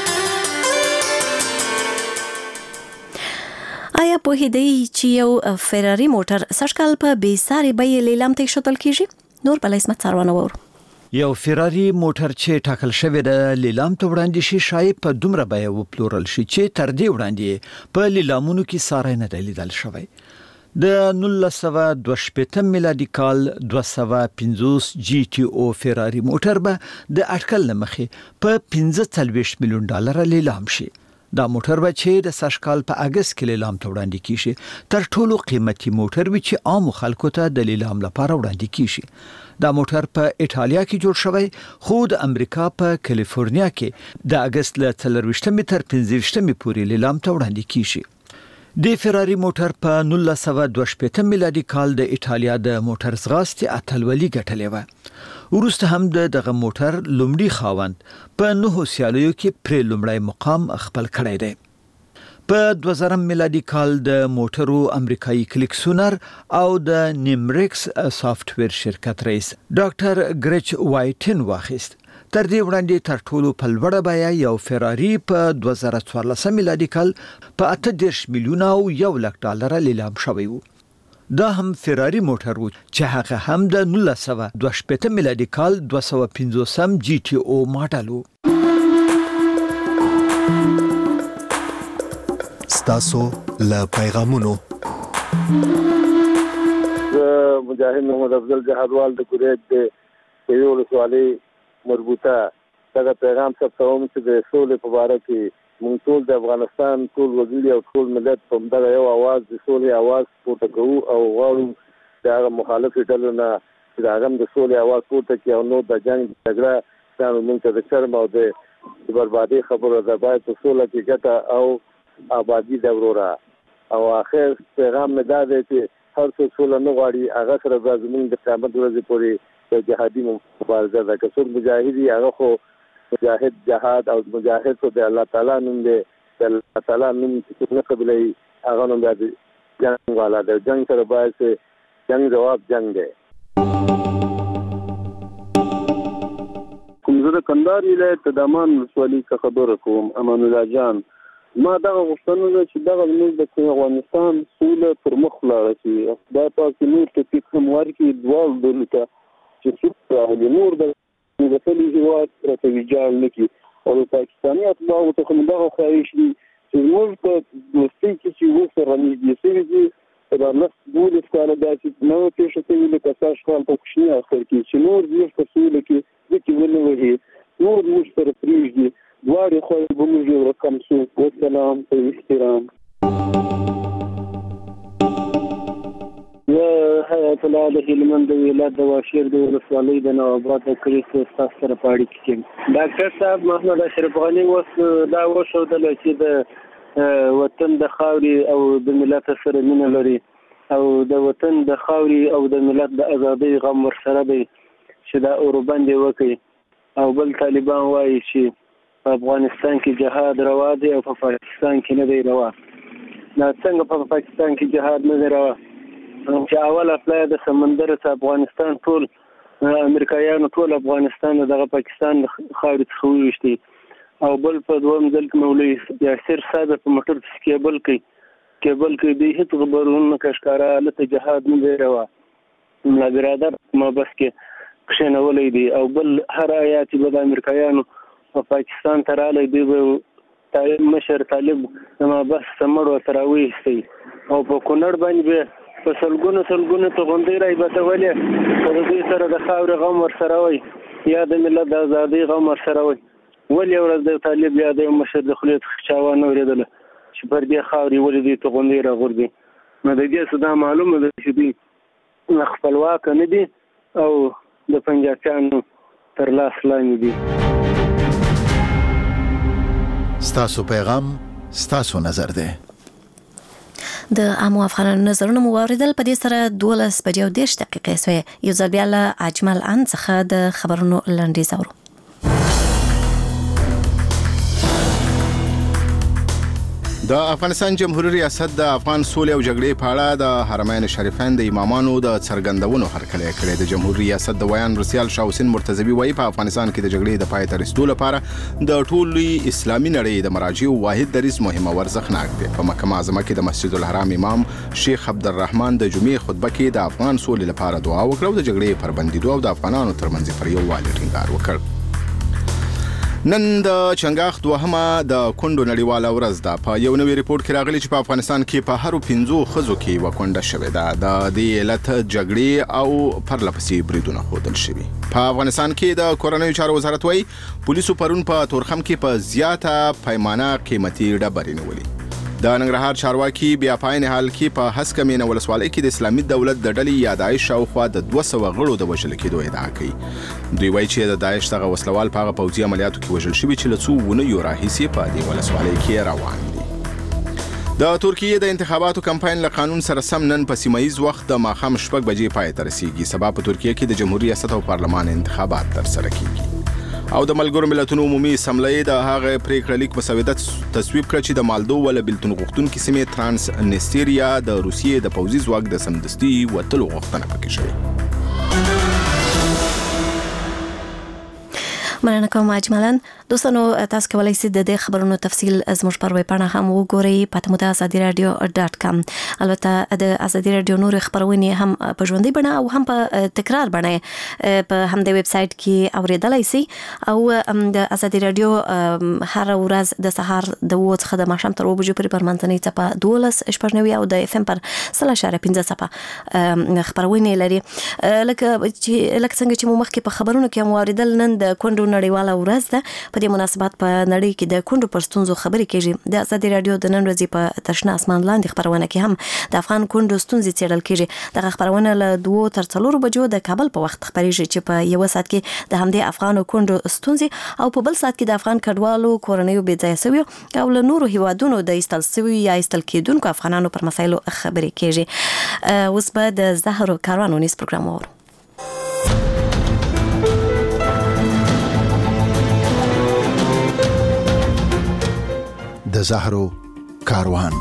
آیا په هدي چې یو فراري موټر سږکال په بیساري بیې لیلام ته ایښودل کیږي؟ نور بل اسمت څارونه وور. یو فراري موټر چې ټاکل شوی د لیلام ته وړاندې شي شاید په دومره بیه وپلورل شي چې تر دې وړاندې په لیلامونو کې ساری نه لیدل شوی. د 1922 میلادي کال 250 جی ټي او فراري موټر به د اټکل لمخې په 45 میلیون ډالر لیلام شي. دا موټر به چې د سږکال په اگست کې لیلام ته وړاندې کیږي تر ټولو قیمتي موټر وي چې عام خلکو ته د لیلام لپاره وړاندې کیږي. دا موټر په ایټالیا کې جوړ شوی خو د امریکا په کالیفورنیا کې د اگست له 24 تر 25 پورې لیلام ته وړاندې کیږي. د فراري موټر په 1922 میلادي کال د ایټالیا د موټر ځغاستې اتلولي ګټلې و. وروسته هم دغه موټر لومړی خاوند په 9 سیالیو کې پر لومړی مقام خپل کړی دی. په 2000 میلادي کال د موټرو امریکایي کلیکسونر او د نیمریکس سافټویر شرکت رئیس ډاکټر ګریچ وایټن واخیست. تر دې وړاندې تر ټولو په لوړه بیه یو فراري په 2014 میلادي کال په 38 میلیون او 1 لک ډالر لیلام شوی و. دا هم فراري موټر و چې هغه هم د 1922 میلادي کال 250 جی ټي او ماډل و. ستاسو له پیغامونو مجاهد محمد افضل جهادوال د کوریت د یو ولسوالۍ مربوطه دغه پیغام ثبتوم چې د سولې په اړه کې موږ ټول د افغانستان ټول وګړي او ټول ملت په دغه یو आवाज د سولې आवाज پورته کوو او غواړو د هغه مخالفو ډلو نه چې هغه د سولې आवाज پورته کوي او نو د جنگ جګړه ځان موږ ته د شرم او د بربادي خبره ده. باید په سوله کې ګټه او آبادی د وروره او اخر پیغام مې دا دی چې هر څوک سوله نه غواړي هغه سره به زموږ د قیامت ورځې پورې جهادي مبارزه ده. که څوک مجاهد وي هغه خو مجاهد جهاد او مجاهد خو د الله تعالی نوم دی. د الله تعالی نوم چې نه قبلوي هغه نوم د جنگ والا دی. جنگ سره باید جنگ جواب جنگ دی. کوم زه د کندهار ولایت د دامان ولسوالۍ څخه خبره کوم. امان الله جان ما دغه غوښتنه چې دغه موږ د افغانستان سوله پر مخ لاړه شي دا تاسو نور ته فکر ورکړي دوه ډول ته چې څه نور د مثلي هیواد راته ویجاړ نکي او پاکستاني اتباعو ته هم دغه خواهش دي چې موږ په دوستۍ کې چې وسره نږدې شوي دي دا نفس دولس کاله داسې نوه پېښه شوې لکه سږ کال په کوچني اخر کې چې نور زموږ په سوله کې ځکې ونه وهي نور موږ سره پرېږدي دواړې خواهې به موږ یو رقم شو. والسلام په احترام. حیات الله د هلمند د ولایت د واشیر د ولسوالۍ د نواباد د کلیسا ستاسو سره په اړیکه کې ډاکټر صاحب محمد اشرف غني اوس دا وښودله چې د وطن د خاورې او د ملت سره مینه لري او د وطن د خاورې او د ملت د ازادۍ غم ورسره دی چې دا اوربند وکړي او بل طالبان وایي چې په افغانستان کې جهاد روا دی او په پاکستان کې نه دی روا. دا څنګه په پاکستان کې جهاد نه دی روا چې اول خپل د سمندر څخه افغانستان ټول امریکایانو ټول افغانستان دغه پاکستان خاورې څخه وویشتي او بل په دویم ځل کې مولوي یاسر صاحب په موټر کېبل کې د هیڅ خبرونه کشکاره لته جهاد نه دی روا. ملا برادر ما بس کې کښېنولې دي او بل هر آیات به د امریکایانو په پاکستان ته رالی دی به مشر طالب ما بس سمړ ورته راویستی او په کونړ باندې په سلګونو توغندۍ رايبتولې او د دوی سره د خاورې غم ورسره وي یا د ملت د ازادۍ غم ورسره وي. ولې ورځ د طالب یا د مشر د خلیت خچاوه نه ورېدل چې پر دې خاورې ولې دې توغندۍ راغورځي. نو د دې څه دا معلومه ده چې دوی خپلواک نه دي او د پنجابیانو تر لاس لاندې دي. ستاسو پیغام ستاسو نظر دی. د عامو افغانانو نظرونه مو واوریدل. په دې سره 12:10 سوې. یو ځل بیا له اجمل ان څخه د خبرونو لنډیز اورو. د افغانستان جمهوریت ریاست د افغان سولې او جګړې په اړه د حرمین شریفین د امامانو د څرګندونو هرکلی کړی. د جمهوریت ریاست د ویان رسیال شاه حسین مرتضوی وایي په افغانستان کې د جګړې د پای ته رسیدو لپاره د ټولي اسلامي نړۍ د مراجعو واحد دریځ مهم او ارزښتناک دی. په مکه معظمه کې د مسجد الحرام امام شیخ عبدالرحمن د جمعې خطبه کې د افغان سولې لپاره دعا وکړه او د جګړې پر بندیدو او د افغانانو ترمنځ پر یووالي ټینګار وکړ. نن د چنګاښ دوهمه د کونډو نړیواله ورځ ده. په یو نوی ریپورت کې راغلی چې په افغانستان کې په هرو 5 ښځو کې یوه کونډه شوې ده. د دې علت جګړې او پرلپسې بریدونه ښودل شوي. په افغانستان کې د کورنیو چارو وزارت وایي پولیسو پرون په تورخم کې په زیاته پیمانه قیمتي ډبرې نیولې. د ننګرهار چارواکي بیا پاین حال کې په هسکه مینه ولسوالۍ کې د اسلامي دولت د ډلې یا داعش شاوخوا د 200 غړو د وژل کېدو ادعا کوي. دوی وایي چې د داعش دغه وسلوال په هغه پوځي عملیاتو کې وژل شوي چې له څو اونیو راهیسې په دې ولسوالۍ کې روان دي. د ترکیې د انتخاباتو کمپاین له قانون سره سم نن په سیمایي وخت د ماښام 6 بجې پای ته رسیږي. سبا په ترکیه کې د جمهوریت ریاست او پارلمان انتخابات ترسره کیږي. او د ملګرو ملتونو عمومي اسمبلی د هغه پریکړه لیک مسوده تصویب کړ چې د مالدو ول بلتون غوښتونکو سیمې ترانس نستریا د روسیې د پوځي ځواک د سمدستي وتلو غوښتنه پکې شوې. مننه کوم اجملن. دوستانو تاسو کولای شئ د دې خبرونو تفصیل زموږ پر ویب پاڼه هم وګورئ په @azadiradio.com. البته د ازادي رادیو نور خبرونه هم په ژوندۍ بڼه او هم په تکرار بڼه په همدې ویب سټ کې اوریدلای شئ او د ازادي رادیو هر ورځ د سهار د 2 څخه د ماښام تر 2 بجو پورې پر منځنۍ څپه 12:90 او د FM پر 0.15 څپه خبرونه لري. لکه څنګه چې مو مخکې په خبرونو کې مو اوریدل نن د کونډو نړیواله ورځ ده. په دې مناسبت په نړۍ کې د کونډو پر ستونزو خبرې کیږي. د ازادي رادیو د نن ورځې په تشنه اسمان لاندې خبرونه کې هم د افغان کونډو ستونزې څیړل کیږي. دغه خبرونه له 2 تر 4 بجو د کابل په وخت خبرېږي چې په یو ساعت کې د همدې افغانو کونډو ستونزې او په بل ساعت کې د افغان کډوالو کورنیو بېځایه شویو او له نورو هیوادونو د ایستل شوي یا ایستل کېدونکو افغانانو پر مسایلو خبرې کیږي. اوس به د زهرو کاروان ونیس پروګرام وورو. د زهرو کاروان.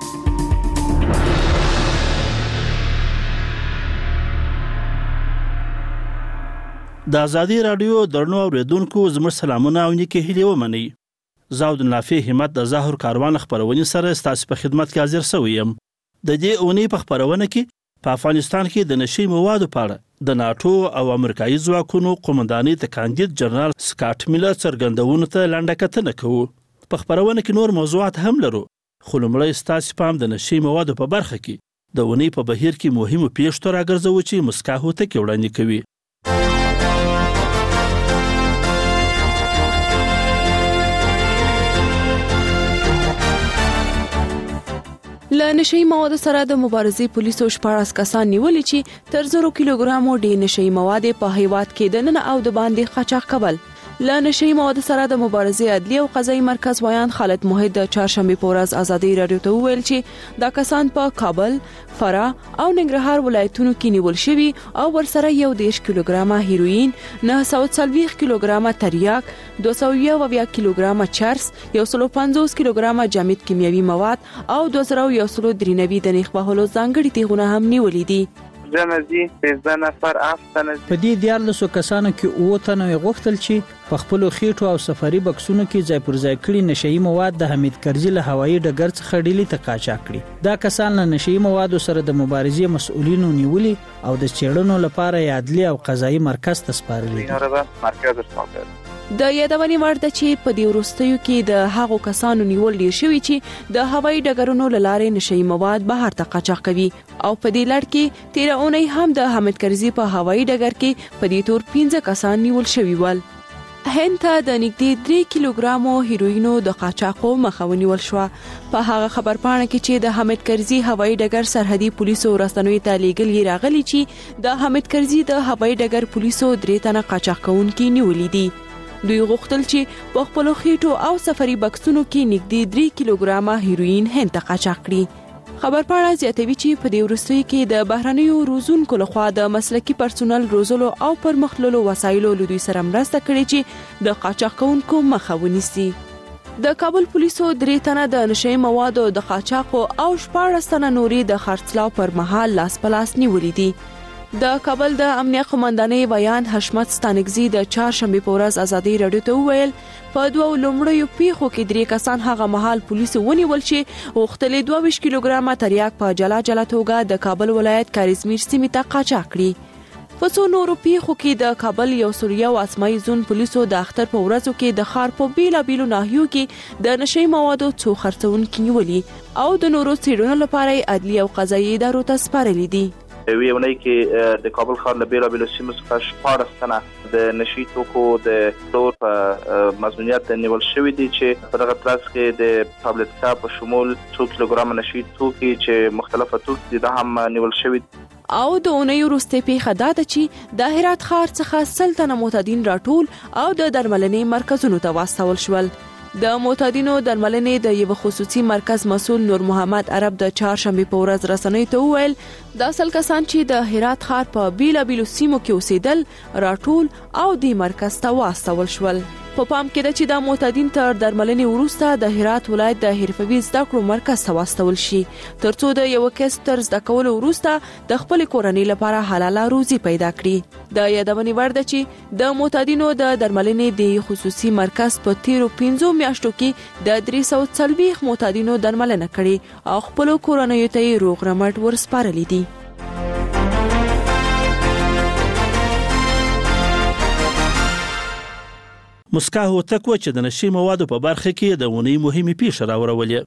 د ازادي رادیو درنو اوریدونکو زموږ سلامونه او نیکه هیلې ومنئ. زاود نافع همت د زهرو کاروان خبرونه سره ستاسو په خدمت کې حاضر شوم یم. د دې اونۍ په خبرونه کې په افغانستان کې د نشي موادو په اړه د ناتو او امریکایي ځواکونو قومندانۍ ته کاندید جنرال سکاټ میلر څرګندونو ته لنډه کتنه کوو. په خبرونه کې نور موضوعات هم لرو، خو لومړی ستاسو پام د نشي موادو په برخه کې د اونۍ په بهیر کې مهمو پیښو راګرځوو چې مسکا هوتکې وړاندې کوي. له نشئی موادو سره د مبارزې پولیسو 14 کسان نیولي چې تر 0 کیلوګرامو ډیر نشئی مواد په هیواد کې د نن او د باندې قاچاق کول. له نشئی موادو سره د مبارزې عدلی او قضایي مرکز ویان خالد موحد د چهارشنبه په ورځ ازادي رادیو ته وویل چې دا کسان په کابل، فراه او ننګرهار ولایتونو کې نیول شوي او ورسره 1.5 کیلوګرامه هیروین، 940 کیلوګرامه تریاک، 220 کیلوګرامه چرس، 150 کیلوګرامه جامد کیمیاوي مواد او 2193 د نېخ وهلو ځانګړي تیغونه هم نیولې دي. جنازي 13 نفر افغانان په دې 14 کسانو کې 9 تنه غوښتل چې په خپل خېټو او سفري بکسونو کې ځای پر ځای کړي نشئی مواد د حمید کرزي له هوایي ډګر څخه ډیلی ته قاچاق کړي. دا کسان له نشئی موادو سره د مبارزې مسؤلینو نیولي او د چېړنو لپاره عدلي او قضایي مرکز ته سپارلي. د یادونې وړ ده چې په دې وروستیو کې د هغو کسانو نیول ډیر شوي چې د هوایي ډګرونو له لارې نشئی مواد بهر ته قاچاق کوي او په دې لړ کې تیر اونۍ هم د حامد کرزي په هوایي ډګر کې په دې تور 15 کسان نیول شوي ول. هند ته د نږدې 3 کیلوګرامو هیروینو د قاچاقو مخه ونیول شوه. په هغه خبرپاڼه کې چې د حامد کرزي هوایي ډګر سرحدي پولیسو رسنیو ته لیږلي راغلي چې د حامد کرزي د هوایي ډګر پولیسو 3 تنه قاچاق کوونکي نیولي دي. دوی غوښتل چې په خپلو خېټو او سفري بکسونو کې نږدې 3 کیلوګرامه هیروین هند ته قاچاق کړي. خبرپاڼه زیاتوي چې په دې وروستیو کې د بهرنیو روزونکو لخوا د مسلکي پرسونل روزلو او پرمختللو وسایلو له دوی سره مرسته کړې چې د قاچاق کوونکو مخه ونیسي. د کابل پولیسو 3 تنه د نشئی موادو د قاچاقو او 14 تنه نوري د خرڅلاو پر مهال لاس په لاس نیولي دي. د کابل د امنیه قومندانۍ بیان حشمت ستانکزي د چهارشنبه په ورځ ازادي رادیو ته وویل په دوه لومړیو پیښو کې 3 کسان هغه مهال پولیسو ونیول چې غوښتل 22 کیلوګرامه تریاک په جلا توګه د کابل ولایت کاریزمیر سیمې ته قاچاق کړي. په څو نورو پیښو کې د کابل یو سوریه او اسماعیل زون پولیسو د اختر په ورځو کې د ښار په بیلابیلو ناحیو کې د نشئی موادو څو خرڅونکي نیولي او د نورو څېړنو لپاره عدلي او قضایي ادارو ته سپارلي دي. ویونی کې د کابل ښار له بیلابیلو سیمو څخه 14 تنه د نشئی توکو د تور په مظنونیت نیول شوي دي چې په دغه ترڅ کې د تابلتکا په شمول 2 کیلوګرام نشئی توکي چې مختلفه توکي دي هم نیول شوي. او د اونۍ وروسته پیښه دا ده چې د هرات ښار څخه 100 تنه معتادین راټول او د درملنې مرکزونو ته واستول شول. د معتادینو درملنې د یو خصوصي مرکز مسؤل نور محمد عرب د چهارشنبه په ورځ رسنیو ته وویل د اصل کسان چې د هرات ښار په بیلابیلو سیمو کې اوسېدل راټول او د مرکز ته واستول شول. په پام کې ده چې د معتادین تر درملنې وروسته د هرات ولایت د حرفوي زده کړو مرکز ته واستول شي ترڅو د یو کس تر زده کولو وروسته د خپل کورنۍ لپاره حلاله روزي پیدا کړي. د یادونې وړ ده چې د معتادینو د درملنې د خصوصي مرکز په تیرو 15 میاشتو کې د 340 معتادینو درملنه کړې او خپل کورنۍ ته روغ رمټ ورسپارلي دي. مسکا هوتک و چې د نشئی موادو په برخه کې د اونۍ مهمه پیښه راوړولې.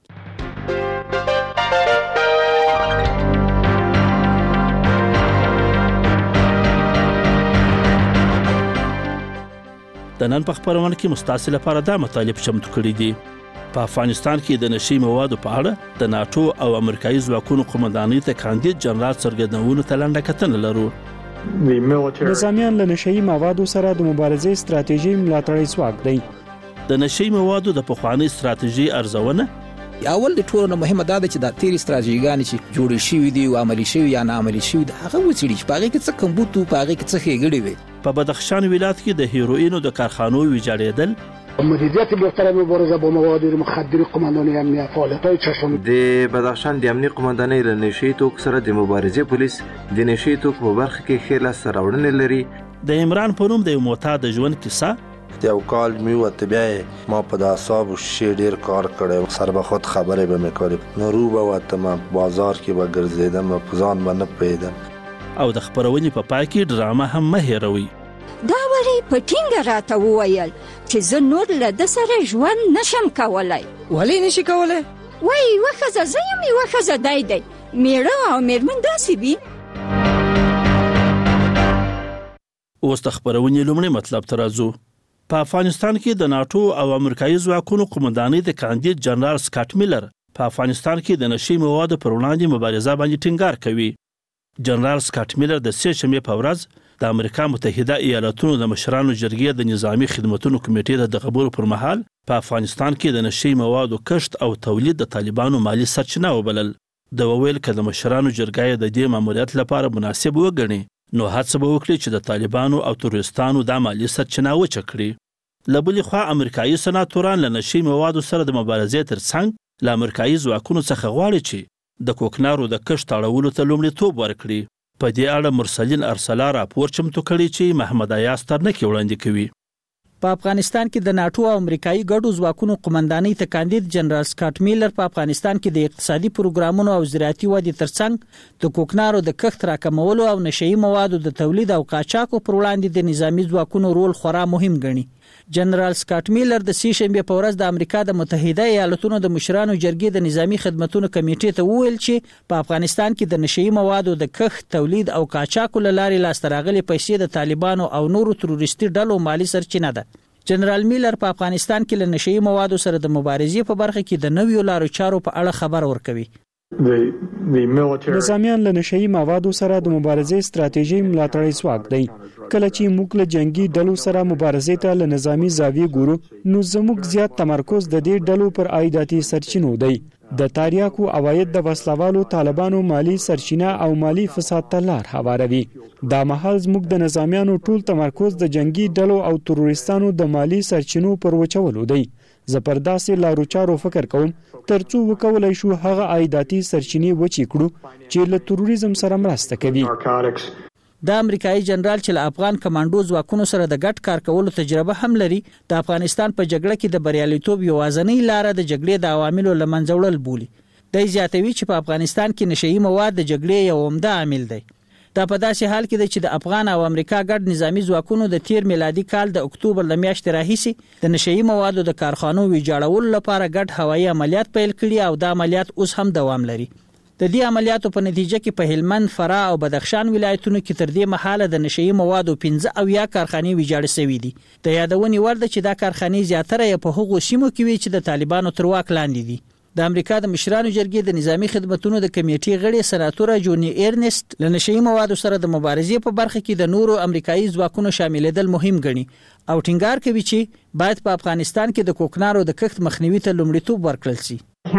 د نن په خبرونه کې مستعصل لپاره دا مطالب چمتو کړی دي. په افغانستان کې د نشئی موادو په اړه د ناتو او امریکایي ځواکونو قومندانۍ ته کاندید جنرال څرګندونو ته لنډه کتنه لرو. نظامیان له نشئی موادو سره د مبارزې ستراتیژي ملاتړی ځواک دی. د نشئی موادو د پخوانی ستراتیژي ارزونه اول د ټولو مهمه دا ده چې د تیری ستراتیژیګان چې جوړې شوې دي او عملي شوې یا نه عملي شوې ده هغه وڅېړي چې پاغه کې څه کمبود او پاغه کې څه ښېګړې وي. په بدخشان ولایت کې د هیروینو د کارخانو ویجاړېدل مدیریت بهتر مبارزه با مواد مخدر قماندانی امنیت فعالیت‌های چشم د بدخشان د امنیت قماندانی له نشئی توکو سره د مبارزې پولیس د نشئی توکو په برخه کې ښه لاس راوړنې لري. د عمران په نوم د یو معتاد ژوند کیسه یو کال می وته بیا ما په د اعصاب شي ډیر کار کړی سر به خود خبرې به مې کړې نو رو به وته ما بازار کې به ګرځیدم په ځان باندې پیدم او د خبرونې په پای کې ډرامه هم مهیروي. دا وری په ټینګه راته وویل چې زه نور له د سره ژوند نشم کولای. ولې نشي کولای؟ وای وخزه زه یم وخزه دی میړه او میرمن داسې وي. اوس د خبرونې لومړی مطلب ته راځو. په افغانستان کې د ناتو او امریکایي ځواکونو قومندانۍ د کاندید جنرال سکاټ میلر په افغانستان کې د نشئی موادو پر وړاندې مبارزه باندې ټینګار کوي. جنرال سکاټ میلر د سه شنبه په ورځ د امریکا متحده ایالاتونو د مشرانو جرګې د نظامی خدماتو کمیټې د خبرو پر مهال په افغانستان کې د نشئی موادو کښت او تولید د طالبانو مالی سرچینه وبلل. د وویل کله د مشرانو جرګې د دې ماموریت لپاره مناسب وګڼي نو هڅه به وکړي چې د طالبانو او تروریستانو د مالی سرچینه وچکړي. لبلې خوا امریکایي سناتوران له نشئی موادو سره د مبارزې ترڅنګ له امریکایي ځواکونو څخه غواړي چې د کوکنارو د کښت اړولو ته لومړیتوب ورکړي. په دې اړه مرسلین ارسلا راپور چمتو کړی چې محمد ایاز ترنکي وړاندې کوي. په افغانستان کې د ناتو او امریکایي ګډو ځواکونو قومندانۍ ته کاندید جنرال سکاټ میلر په افغانستان کې د اقتصادي پروګرامونو او زراعتي ودې ترڅنګ د کوکنارو د کښت راکمولو او نشئی موادو د تولید او قاچاقو پر وړاندې د نظامی ځواکونو رول خورا مهم ګڼي. جنرال سکاټ میلر د سیشنبه په ورځ د امریکا د متحده ایالاتونو د مشرانو جرګې د نظامی خدماتو کمیټې ته وویل چې په افغانستان کې د نشئی موادو د کښت، تولید او قاچاق لارې لاسته راغلي پیسې د طالبانو او نورو تروریستي ډلو مالی سرچینه ده. جنرال میلر په افغانستان کې له نشئی موادو سره د مبارزې په برخه کې د نویو لارو چارو په اړه خبر ورکوي. نظامیان له نشئی موادو سره د مبارزې ستراتیژي ملاتړی ځواک دی. کله چې موږ له جنگي ډلو سره مبارزې ته له نظامی زاویې ګورو، نو زموږ زیات تمرکز د دې ډلو پر عایداتي سرچینو دی. د تاریاکو عواید د وسلوالو طالبانو مالی سرچینه او مالی فساد ته لار هواروي. دا مهال زموږ د نظامیانو ټول تمرکز د جنگي ډلو او تروریستانو د مالی سرچینو پر وچولو دی. زه پر داسې لارو چارو فکر کوم ترڅو وکولای شو هغه عایداتي سرچینې وچې کړو چې له تروریزم سره مرسته کوي. د امریکایي جنرال چې له افغان کمانډو ځواکونو سره د ګډ کار کولو تجربه هم لري، د افغانستان په جګړه کې د بریالیتوب یوازینۍ لار د جګړې د عواملو له منځه وړل بولي. د زیاتوي چې په افغانستان کې نشئی مواد د جګړې یو عمده عامل دی. دا په داسې حال کې دی چې د افغان او امریکا ګډ نظامی ځواکونو د تیر میلادي کال د اکتوبر ل میاشتې راهیسې د نشئی موادو د کارخانو ویجاړولو لپاره ګډ هوایي عملیات پیل کړي او دا عملیات اوس هم دوام لري. د دې عملیاتو په نتیجه کې په هلمند، فراه او بدخشان ولایتونو کې تر دې مهاله د نشئی موادو 15 او یا کارخانې ویجاړ شوې دي. د یادونې وړ ده چې دا کارخانې زیاتره په هغو سیمو کې وي چې د طالبانو تر واک لاندې دي. د امریکا د مشرانو جرګې د نظامی خدماتو د کمیټې غړي سناتور جونی ایرنست له نشئی موادو سره د مبارزې په برخه کې د نورو امریکایي ځواکونو شاملېدل مهم ګڼي او ټینګار کوي چې باید په افغانستان کې د کوکنارو د کښت مخنیوي ته لومړیتوب ورکړل شي.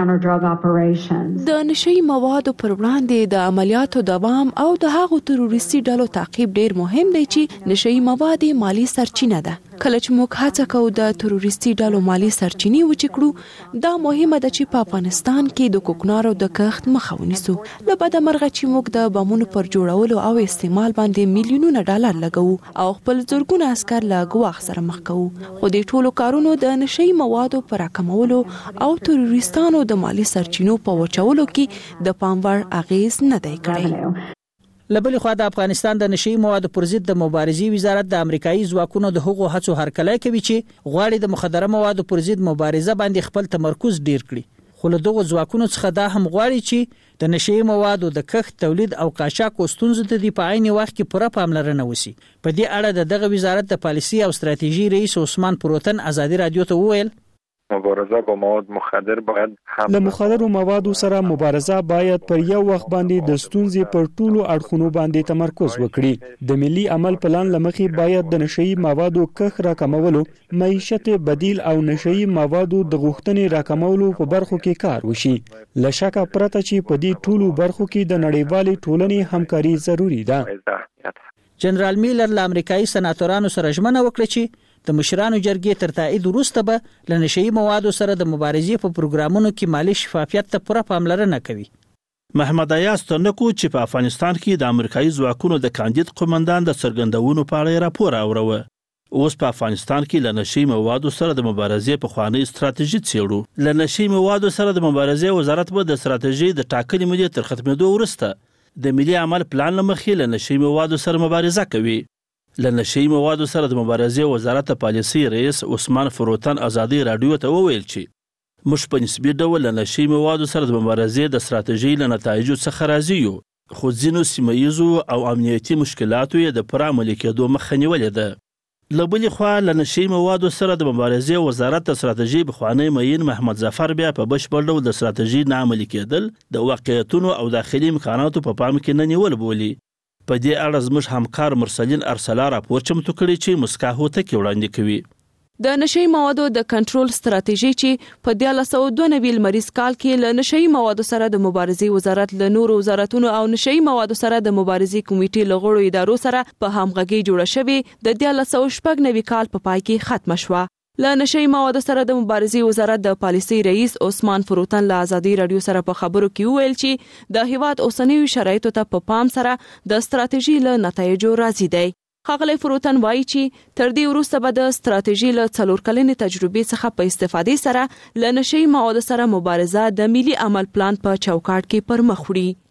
د نشئی موادو پر وړاندې د عملیاتو دوام او د هغو تروریستي ډلو تعقیب ډیر مهم دی چې نشئی مواد مالی سرچینه ده. کله چې موږ هڅه کوو د تروریستي ډلو مالی سرچینې وچې کړو، دا مهمه ده چې په افغانستان کې د کوکنارو د کښت مخه ونیسو. له بده مرغه چې موږ د بمونو پر جوړولو او استعمال باندې میلیونونه ډالر لګوو او خپل زرګونه عسکر له ګواښ سره مخ کوو، خو د ټولو کارونو د نشئی موادو پر راکمولو او تروریستانو د مالی سرچینو په وچولو کې د پام وړ اغیز نه دی کړی. لبل خو د افغانستان د نشئی موادو پر ضد د مبارزې وزارت د امریکایي ځواکونو د هغو هڅو هرکلی کوي چې غواړي د مخدره موادو پر ضد مبارزه باندې خپل تمرکز ډیر کړي. خو له دغو ځواکونو څخه دا هم غواړي چې د نشئی موادو د کښت، تولید او قاچاق ستونزو ته د په عین وخت کې پوره پاملرنه وشي. په دې اړه د دغه وزارت د پالیسي او ستراتیژي رئیس عثمان پروتن ازادي رادیو ته وویل مبارزه با مواد مخدر باید له مخدرو موادو سره مبارزه باید پر یو وخت باندې د ستونزې پر ټولو اړخونو باندې تمرکز وکړي. د ملي عمل پلان لمخې باید د نشئی موادو کښت راکمولو، معیشت بدیل او نشئی موادو د غوښتنې راکمولو په برخو کې کار وشي. له شکه پرته چې په دې ټولو برخو کې د نړیوالې ټولنې همکاري ضروری ده. جنرال میلر له امریکایي سناتورانو سره ژمنه وکړه چې د مشرانو جرګې تر تایید وروسته به له نشئی موادو سره د مبارزې په پروګرامونو کې مالی شفافیت ته پوره پاملرنه کوي. محمد ایاز تنکو چې په افغانستان کې د امریکایي ځواکونو د کاندید قومندان د څرګندونو په اړه راپور اوروه. اوس په افغانستان کې له نشئی موادو سره د مبارزې په خوانی ستراتیژي څیړو. له نشئی موادو سره د مبارزې وزارت به د ستراتیژي د ټاکلې مودې تر ختمېدو وروسته د ملي عمل پلان لمخې له نشئی موادو سره مبارزه کوي. له نشئی موادو سره د مبارزې وزارت پالیسي رئیس عثمان فروتن ازادي رادیو ته وویل چې موږ په نسبي ډول له نشئی موادو سره د مبارزې د ستراتیژۍ له نتایجو څخه راضي یو، خو ځینو سیمه ییزو او امنیتي مشکلاتو یې د پوره عملي کېدو مخه نیولې ده. له بلې خوا له نشئی موادو سره د مبارزې وزارت د ستراتیژۍ پخوانی معین محمد ظفر بیا په بشپړ ډول د ستراتیژۍ نه عملي کېدل د واقعیتونو او داخلي امکاناتو په پام کې نه نیول بولي. په دې اړه زموږ همکار مرسلین ارسلا راپور چمتو کړی چې مسکا هوتکي وړاندې کوي. د نشئی موادو د کنټرول ستراتیژي چې په 1992 لمریز کال کې له نشئی موادو سره د مبارزې وزارت له نورو وزارتونو او نشئی موادو سره د مبارزې کمیټې له غړو ادارو سره په همغږي جوړه شوې د 1996 کال په پای کې ختم شوه. له نشئی موادو سره د مبارزې وزارت د پالیسي رئیس عثمان فروتن له ازادي رادیو سره په خبرو کې وویل چې د هیواد اوسنیو شرایطو ته په پام سره د ستراتیژي له نتایجو راضي دی. ښاغلی فروتن وایي چې تر دې وروسته به د ستراتیژي له 4 کلنې تجربې څخه په استفادې سره له نشئی موادو سره مبارزه د ملي عمل پلان په چوکاټ کې پر مخ وړي.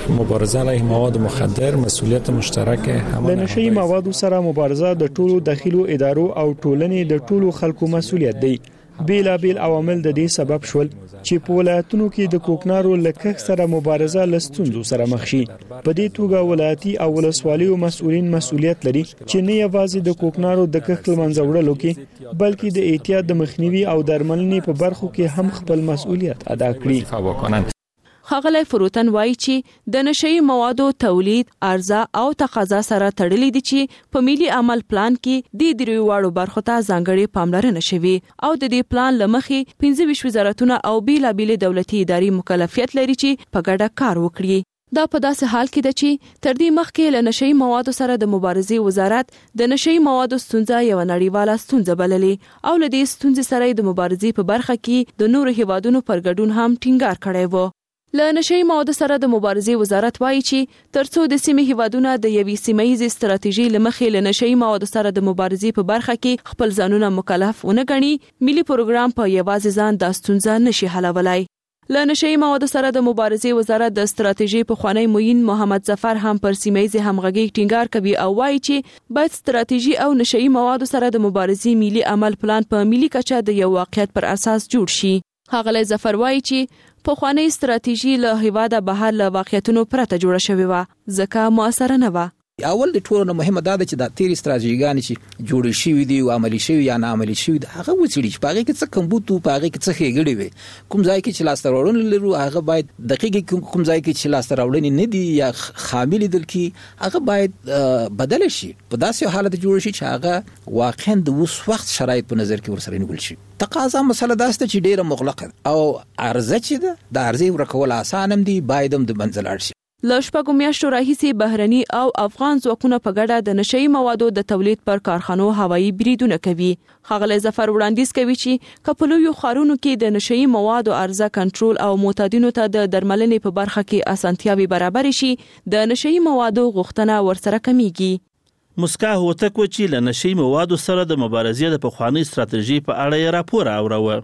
مبارزه علیه مواد مخدر مسئولیت مشترک همه د نشئی موادو سره مبارزه د ټولو داخلو ادارو او ټولنې د ټولو خلکو مسؤلیت دی. بیلابیل عوامل د دې سبب شول چې په ولایتونو کې د کوکنارو لکښ سره مبارزه لستونزو سره مخ شي. په دې توګه ولایتي او ولسوالیو مسؤلین مسؤلیت لري چې نه یوازې د کوکنارو د کښ منځ وړلو کې بلکې د احتیاط د مخنیوي او درملنې په برخو کې هم خپل مسؤلیت ادا کړي. ښاغلی فروتن وایي چې د نشئی موادو تولید، عرضه او تقاضا سره تړلې دي چې په ملي عمل پلان کې د دریو واړو برخو ته ځانګړې پاملرنه شوي او د دې پلان لمخې 25 وزارتونه او بیلابیل دولتي ادارې مکلفیت لري چې په ګډه کار وکړي. دا په داسې حال کې ده چې تر دې مخکې له نشئی موادو سره د مبارزې وزارت د نشئی موادو ستونزه یو نړیواله ستونزه بللې او له دې ستونزې سره د مبارزې په برخه کې د نورو هیوادونو پر ګډون هم ټینګار کړی و. له نشئی موادو سره د مبارزې وزارت وایي چې ترڅو د سیمې هیوادونه د یوې سیمه‌یزې ستراتیژي لمخې له نشئی موادو سره د مبارزې په برخه کې خپل ځانونه مکلف ونه ګڼي، ملي پروګرام په یوازې ځان دا ستونزه نشي حلولای. له نشئی موادو سره د مبارزې وزارت د ستراتیژي پخوانی معین محمد ظفر هم پر سیمه‌یزې همغږي ټینګار کوي او وایي چې باید ستراتیژي او نشئی موادو سره د مبارزې ملي عمل پلان په ملي کچه د یو واقعیت پر اساس جوړ شي. ښاغلی ظفر وایي چې پخوانی ستراتیژي له هیواده بهر له واقعیتونو پرته جوړه شوې وه ځکه مؤثره نه وه. اول د ټولو مهمه دا ده چې د تیری ستراتیژیګانې چې جوړې شوې دي او عملي شوې یا نه عملي شوې دي هغه وڅېړي چې په هغې کې څه کمبود وو، په هغې کې څه ښېګړې وې، کوم ځای کې چې لاسته راوړنې لرو هغه باید دقیق، کوم ځای کې چې لاسته راوړنې نه دي یا خامي لیدل کېږي هغه باید بدله شي، په داسې حالت جوړ شي چې هغه واقعا د اوس وخت شرایط په نظر کې ورسره نیول شي. تقاضا مسله داسته چې ډیره مغلقه او عرضه چې ده د عرضې ورکول اسانه هم دي، باید هم د منځ لاړ شي. له شپږو میاشتو راهیسې بهرني او افغان ځواکونه په ګډه د نشئی موادو د تولید پر کارخانو هوایي بریدونه کوي. ښاغلی ظفر وړاندیز کوي چې که په لویو ښارونو کې د نشئی موادو عرضه کنټرول او معتادینو ته د درملنې په برخه کې اسانتیاوې برابرې شي، د نشئی موادو غوښتنه ورسره کمیږي. مسکا هوتک و چې له نشئی موادو سره د مبارزې د پخوانۍ ستراتیژي په اړه یې راپور اوروه.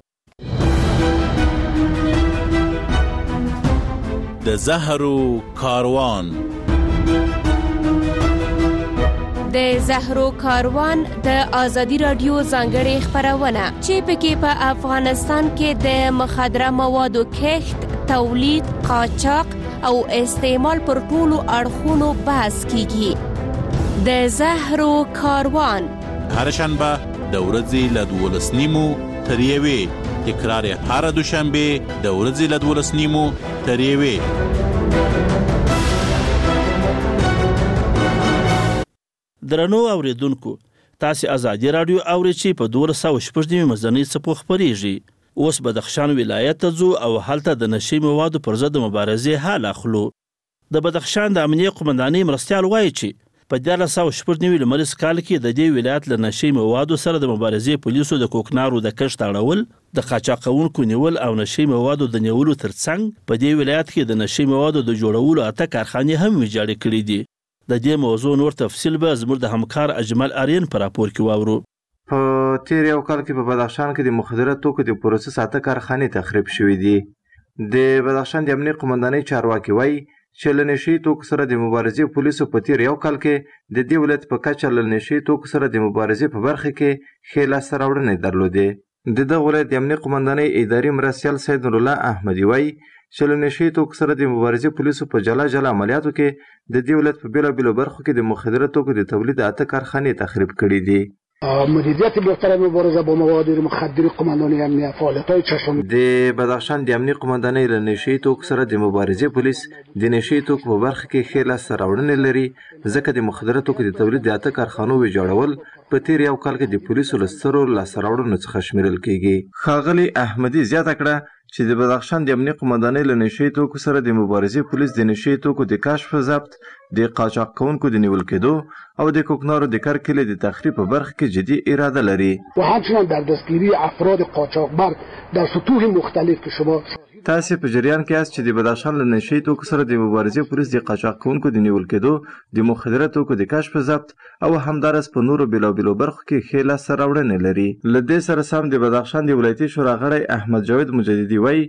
د زهرو کاروان. د زهرو کاروان د آزادی رادیو ځانګړې خپرونه چې پکې په افغانستان کې د مخدره موادو کښت، تولید، قاچاق او استعمال پر ټولو اړخونو بحث کیږي. د زهرو کاروان هر شنبه د ورځې له 12:30 تر 1 تکرار هر دوشنبه د ورځې له 12:30 تر 1. درنو اوریدونکو، تاسو آزادی رادیو اورئ چې په 216 مزنی څپو خبريږي. اوس بدخشان ولایت ته ځو او هلته د نشئی موادو پر ضد مبارزې حال اخلو. د بدخشان د امنیه قومندانۍ مرستیال وایي چې په 1914 لمریز کال کې د دې ولایت له نشئی موادو سره د مبارزې پولیسو د کوکنارو د کښت اړول، د قاچاقونکو نیول او نشئی موادو د نیولو ترڅنګ په دې ولایت کې د نشئی موادو د جوړولو 8 کارخانې هم ویجاړې کړې دي. د دې موضوع نور تفصیل به زموږ د همکار اجمل آرین پر راپور کې واورو. په تیر یو کال کې په بدخشان کې د مخدره توکو د پروسس 8 کارخانې تخریب شوې دي. د بدخشان د امنیه قومندانۍ چارواکي وایي چې له نشئی توکو سره د مبارزې پولیسو په تیر یو کال کې د دې ولایت په کچه له نشئی توکو سره د مبارزې په برخه کې ښې لاسته راوړنې درلودې. د دغه ولایت د امنیه قومندانۍ اداري مرستیال سید نورالله احمدي وایي چې له نشئی توکو سره د مبارزې پولیسو په جلا جلا عملیاتو کې د دې ولایت په بیلابیلو برخو کې د مخدره توکو د تولید 8 کارخانې تخریب کړي دي. مدیریت بهتر مبارزه با مواد مخدر قماندانی امنیه فعالیت‌های چشم د بدخشان د امنیه قومندانۍ له نشئی توکو سره د مبارزې پولیس د نشئی توکو په برخه کې ښې لاسته راوړنې لري، ځکه د مخدره توکو د تولید د 8 کارخانو ویجاړول په تیر یو کال کې د پولیسو له سترو لاسته راوړنو څخه شمیرل کیږي. ښاغلي احمدي زیاته کړه چې د بدخشان د امنیه قومندانۍ له نشئی توکو سره د مبارزې پولیس د نشئی توکو د کشف، ضبط، د قاچاق کوونکو د نیول کېدو او د کوکنارو د کرکلې د تخریب په برخه کې جدي اراده لري. و همچنین در دستگیری افراد قاچاقبر در سطوح مختلف که شما تاسو په جریان کې یاست چې د بدخشان له نشئی توکو سره د مبارزې پولیس د قاچاق کوونکو د نیول کېدو، د مخدره توکو د کشف، ضبط او همدارس په نورو بیلابیلو برخو کې ښې لاسته راوړنې لري. له دې سره سم د بدخشان د ولایتي شورا غړی احمد جاوید مجددي وایي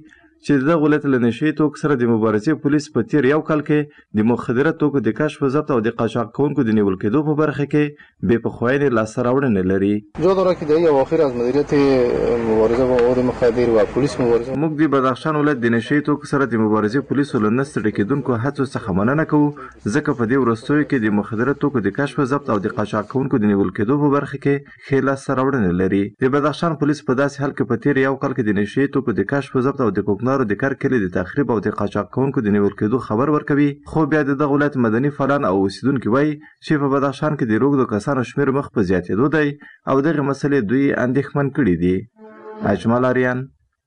چې دغه ولایت له نشي توکو سره د مبارزې پولیس په تیر یو کال کې د مخدره توکو د کشف ضبط او د قاچاق کوونکو د نیول کېدو په برخه کې بې پخوانۍ لاسته راوړنې لري. جا داره که در این اواخر از مدیریت مبارزه با مواد مخدر و پلیس مبارزه موږ د بدخشان ولایت د نشي توکو سره د مبارزې پولیسو له نه ستړي کېدونکو هڅو څخه مننه کوو، ځکه په دې وروستیو کې د مخدره توکو د کشف ضبط او د قاچاق کوونکو د نیول کېدو په برخه کې ښې لاسته راوړنې لري. د بدخشان پولیس په داسې حال کې په تیر یو کال کې د نشي توکو د کشف ضبط او د کوکنارو د کرکلې د تخریب او د قاچاق کوونکو د نیول کېدو خبر ورکوي. خو بیا د دغه ولایت مدني فعالان او اوسیدونکي وایي چې په بدخشان کې د روږدو کسانو شمېر مخ په زیاتېدو دی او دغه مسلې دوی اندېښمن کړي دي. اجمل آریان،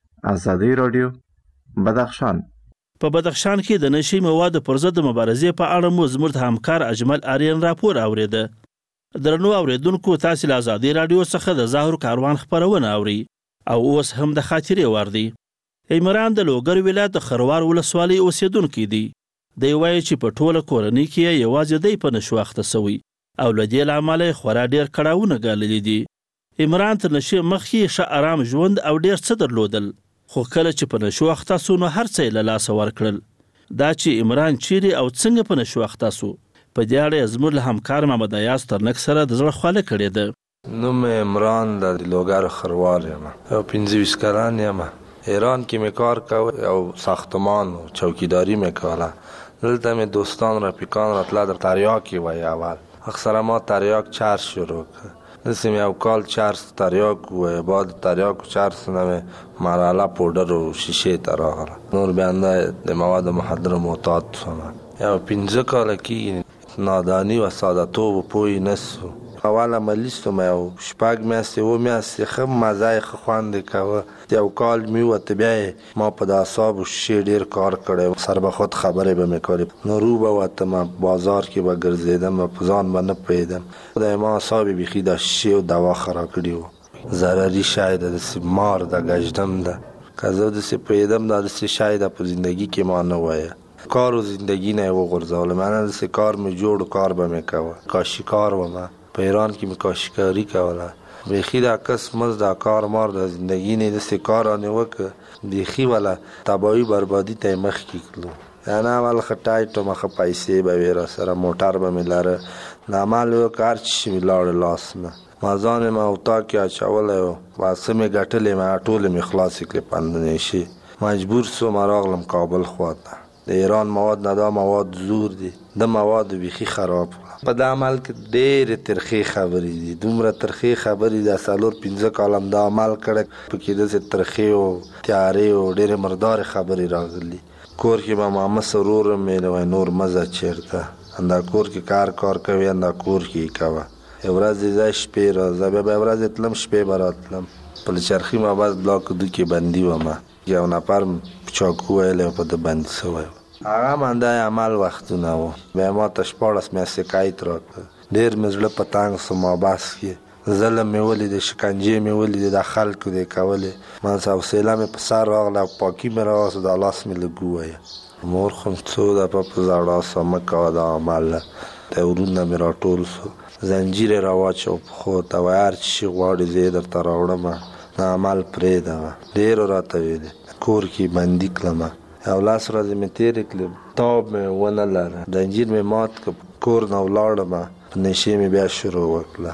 ازادي راډیو، بدخشان. په بدخشان کې د نشي موادو پر ضد مبارزې په اړه مو زموږ همکار اجمل آریان راپور اوریده. درنو اوریدونکو، تاسو له ازادي راډیو څخه د ظاهر کاروان خبرونه اوري او اوس هم د خاطرې وړ دی. عمران د لوګر ولایت د خروار ولسوالۍ اوسیدونکی دی. دی وایي چې په ټوله کورنۍ کې یوازې دی په نشو اخته سوی او له دې له امله خورا ډېر کړاوونه ګاللي دي. عمران تر نشې مخکې ښه ارام ژوند او ډېر څه درلودل، خو کله چې په نشو اخته سو نو هر څه یې له لاسه ورکړل. دا چې عمران چیرې او څنګه په نشو اخته سو، په دې اړه زموږ له همکار محمد ایاز ترنک سره د زړه خواله کړې ده. نوم عمران د لوګر خروار یم او 25 کلن یم. ایران کې می کار کوي او ساختمان و چوکیداری میکوله. دلته می دوستان رفیقان راتله در تریاکی وی اول اکثر ما تریاک چرس شروع کرد. نسیم یو کال چرس تریاک و بعد تریاک و چرس نمی مرحله پودر و شیشه تراغره نور بینده د مواد مخدر معتاد شدم. یو 15 کال کی نادانی و سادتو و پوی نسو اول عملیستم یو شپږ میاشتې و میاشتې ښه مزه یې ښه خوند یې کوه. یو کال مې ووته بیا یې ما په د اعصابو شیشې ډېر کار کړی، سر به خود خبرې به مې کړې. نو رو به وتم بازار کې به ګرځېدم، په ځان به نه پوهېدم. د ما اعصاب یې بیخي دا شیشې او دوا خراب کړي وو. ضرري شی ده، داسې مار ده، ګژدم ده. که زه داسې پوهېدم دا داسې شی ده په زندګي کې ما نه وایه. کار و زندگی نه یې وغورځولم. انا داسې کار مې جوړ کار به مې کوه، کاشیکار وم. په ایران کې مې کاشیکاري کوله. بیخي دا کس مز دا کار مار د زندگی نه داسې کار رانې وکړه، بیخي وله تباهي بربادي ته یې مخکې کړلو. یعنې اول ښه ټایټ وم، ښه پیسې به وې راسره، موټر به مې لره. د عمل یې وکړه، هر څه مې لاړې لاس نه. ما ځان یې ما اطاق کې اچولی و، څه مې ګټلې مې ټولې مې خلاصې کړې پندنیشي. مجبور سوم راغلم کابل خواته. د ایران مواد نه دا مواد زور دي، د مواد بیخي خراب. په دا عمل کې ډېرې ترخې خبرې دي، دومره ترخې خبرې د 4-5 کالم دا عمل کړی، پکې داسې ترخې او تیارې او ډېرې مردارې خبرې راغلي. کور کې به مامه سرور مې وای نور مزه چېرته، اندا کور کې کار کوي، اندا کور کې کوه. یو ورځ ځای شپې راځه، بیا به ورځ تلم شپې به راتلم. په چرخي ما بس بلاک دو کې بندي وم. یو نفر چاقو ویلی په ده بندي شوی و. هغه منده عمل وختونه و. بیا ما ته 14 میاشتې قید راکړه. ډېر مې زړه په تنګ سو. ما بس کې ظلم مې ولیدې، شکنجې مې ولیدې، د خلکو دې کولې. ما حوصله مې په سر راغله او پاکي مې راوسته، دا لاس مې لږ ووایه. مور خو څو دفعه په زړه سه مه کوه دا عمل. د ورونه مې راټول سو، زنجیر یې راواچو پښو ته، وایي هر څه چې غواړې زه یې درته راوړم، دا عمل پرېږده. ډېرو راته ویلې، کور کې بندي کړم. یو 10 ورځې مې تېرې کړې، تاب مې ونه لره، زنجیر مې مات کړ، کور نه ولاړم، په نشې مې بیا شروع وکړه.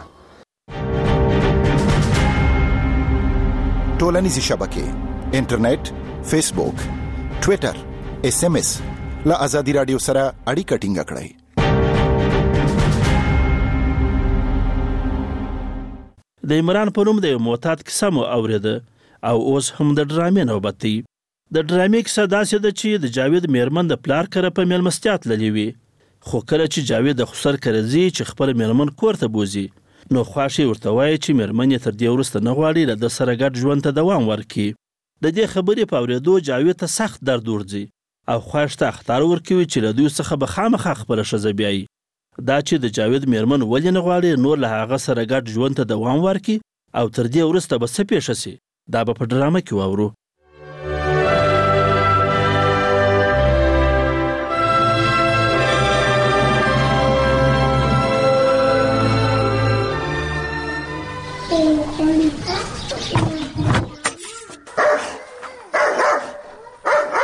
ټولنیزې شبکې، انټرنیټ، فیسبوک، ټویټر، SMS له ازادي راډیو سره اړیکه ټینګه کړئ. د عمران په نوم د یو معتاد کیسه مو اورېده او اوس هم د ډرامې نوبت دی. د ډرامې کیسه داسې ده چې د جاوید میرمن د پلار کره په میلمستیا تللې وي، خو کله چې جاوید د خسر کره ځي چې خپل میرمن کور ته بوځي، نو خواښې ورته وایي چې میرمن یې تر دې وروسته نه غواړي له ده سره ګډ ژوند ته دوام ورکړي. د دې خبرې په اورېدو جاوید ته سخت درد ورځي او خواښ ته اخطار ورکوي چې له دوی څخه به خامخا خپله ښځه بیایي. دا چې د جاوید میرمن ولې نه غواړي نور له هغه سره ګډ ژوند ته دوام ورکړي او تر دې وروسته به څه پیښه سي، دا به په ډرامه کې واورو.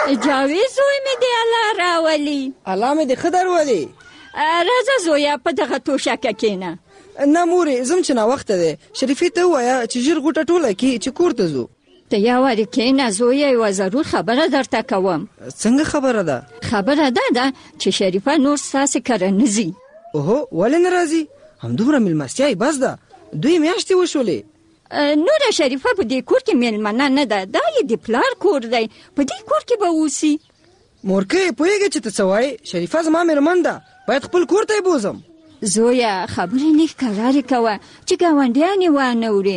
جاوید زوی مې دی الله راولي. الله مې دې ښه درولي. راځه زویا په دغه توشکه کښېنه. نه مورې ځم چې ناوخته دی. شریفې ته ووایه چې ژر غوټه ټوله کړي چې کور ته ځو. ته یا وارې کښېنه زویه، یوه ضرور خبره درته کوم. څنګه خبره ده؟ خبره دا ده چې شریفه نور ستاسې کره نه ځي. اوهو ولې نه راځي؟ همدومره مېلمستیا یې بس ده. 2 میاشتې وشولې. نوره شریفه په دې کور کې مېلمنه نه ده، دا یې د پلار کور دی، په دې کور کې به اوسي. مورکۍ پوهېږې چې ته څه وایې؟ شریفه زما مېرمن ده، باید خپل کور ته یې بوزم. زویا خبرې نیک کرارې کوه چې ګاونډیانې وانه وړي.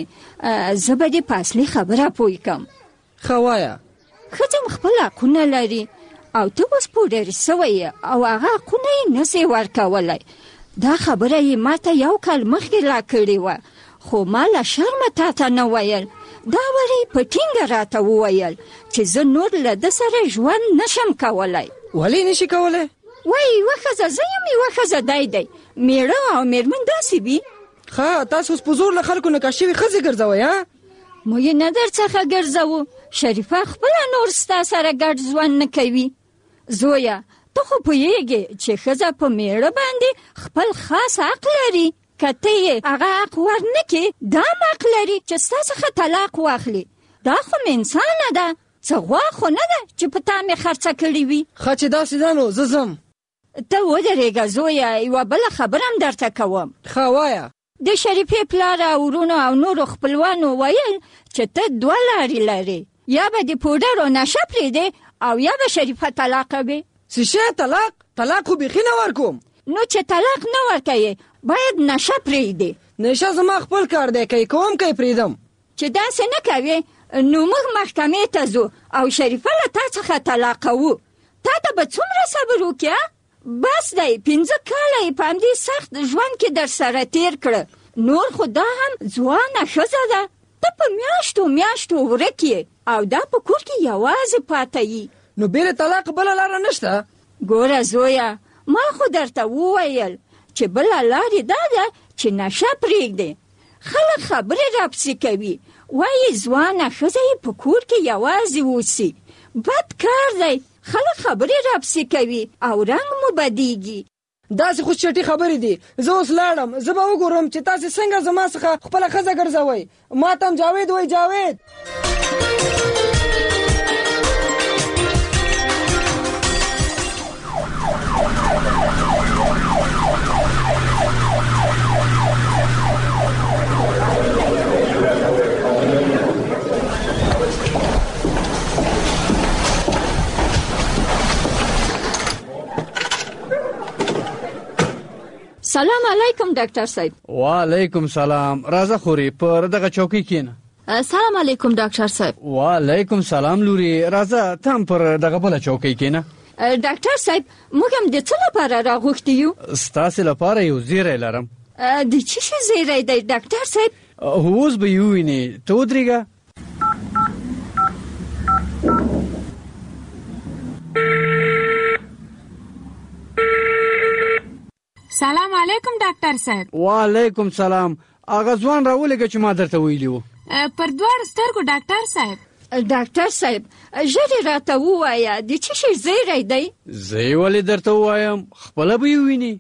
زه به دې په اصلي خبره پوه کم. ښه وایه. ښځه خپل حقونه لري او ته اوس پوډر سوی او هغه حقونه یې نسې ورکولی. دا خبره یې ماته 1 کال مخکې را کړې وه، خو ما له شرمه تا ته نه ویل. دا ورې په ټینګه راته وویل چې زه نور له ده سره ژوند نشم کولی. ولې نشي کولی؟ وایي یوه ښځه زه یم، یوه ښځه دی دی، میړه او میرمن داسې وي. ښه تاسو اوس په زور له خلکو نکاح شوي ښځې ګرځوئ ها؟ موږ یې نه در څخه ګرځوو. شریفه خپله نور ستا سره ګډ ژوند نه کوي. زویه ته خو پوهېږې چې ښځه په میړه باندې خپل خاص حق لري. که ته یې هغه حق ورنکې دا هم حق لري چې ستا څخه طلاق واخلي. دا خو مې انسانه ده، څه غوا خو نه ده چې په تا مې خرڅه کړې وي. ښه چې داسې ده نو زه ځم. ته ودرېږه زویه، یوه بله خبره هم درته کوم. ښه وایه. د شریفې پلار او ورونو او نورو خپلوانو ویل چې ته 2 لارې لرې، یا به د پوډرو نشه پرېږدې او یا به شریفه طلاقوې. څه شی طلاق؟ طلاق خو بیخي نه ورکوم. نو چې طلاق نه ورکوې باید نشه پرېږدې. نشه زما خپل کار دی، که یې کوم که یې پرېږدم. چې داسې نه کوې نو موږ محکمې ته ځو او شریفه له تا څخه طلاقوو. تا ته به څومره صبر وکړي؟ بس دی 15 کاله یې په همدې سخت ژوند کې در سره تیر کړه. نور خو دا هم ځوانه ښځه ده، ته په میاشتو میاشتو ورک یې او دا په کور کې یوازې پاته یي. نو بېله طلاق بله لاره نشته؟ ګوره زویه ما خو درته وویل چې بله لارې دا ده چې نشه پرېږدې. خلک خبرې راپسې کوي، وایي ځوانه ښځه یې په کور کې یوازې اوسي. بد کار دی، خلک خبرې راپسې کوي او رنګ مو بدیږي. داسې خو چټي خبرې دي. زه اوس لاړم، زه به وګورم چې تاسې څنګه زما څخه خپله ښځه ګرځوئ. ما ته هم جاوید وایي جاوید. سلام علیکم ډاکټر صاحب. وعلیکم سلام. راځه خوري پر دغه چوکۍ کېنه. سلام علیکم ډاکټر صاحب. وعلیکم سلام لوري. راځه ته هم پر دغه بله چوکۍ کېنه. ډاکټر صاحب موږ هم د څه لپاره راغوښتي یو؟ ستاسې لپاره یو زیری لرم. د څه شي زیری دی ډاکټر صاحب؟ اوس به یې ووینې. ته ودرېږه. سلام علیکم ډاکټر صاحب. وعلیکم سلام. هغه ځوان راولېږه چې ما درته ویلي وو. پر 2 سترګو ډاکټر صاحب. ډاکټر صاحب ژر یې راته ووایه د څه شي زیری دی؟ زه یې ولې درته ووایم، خپله به یې ووینې.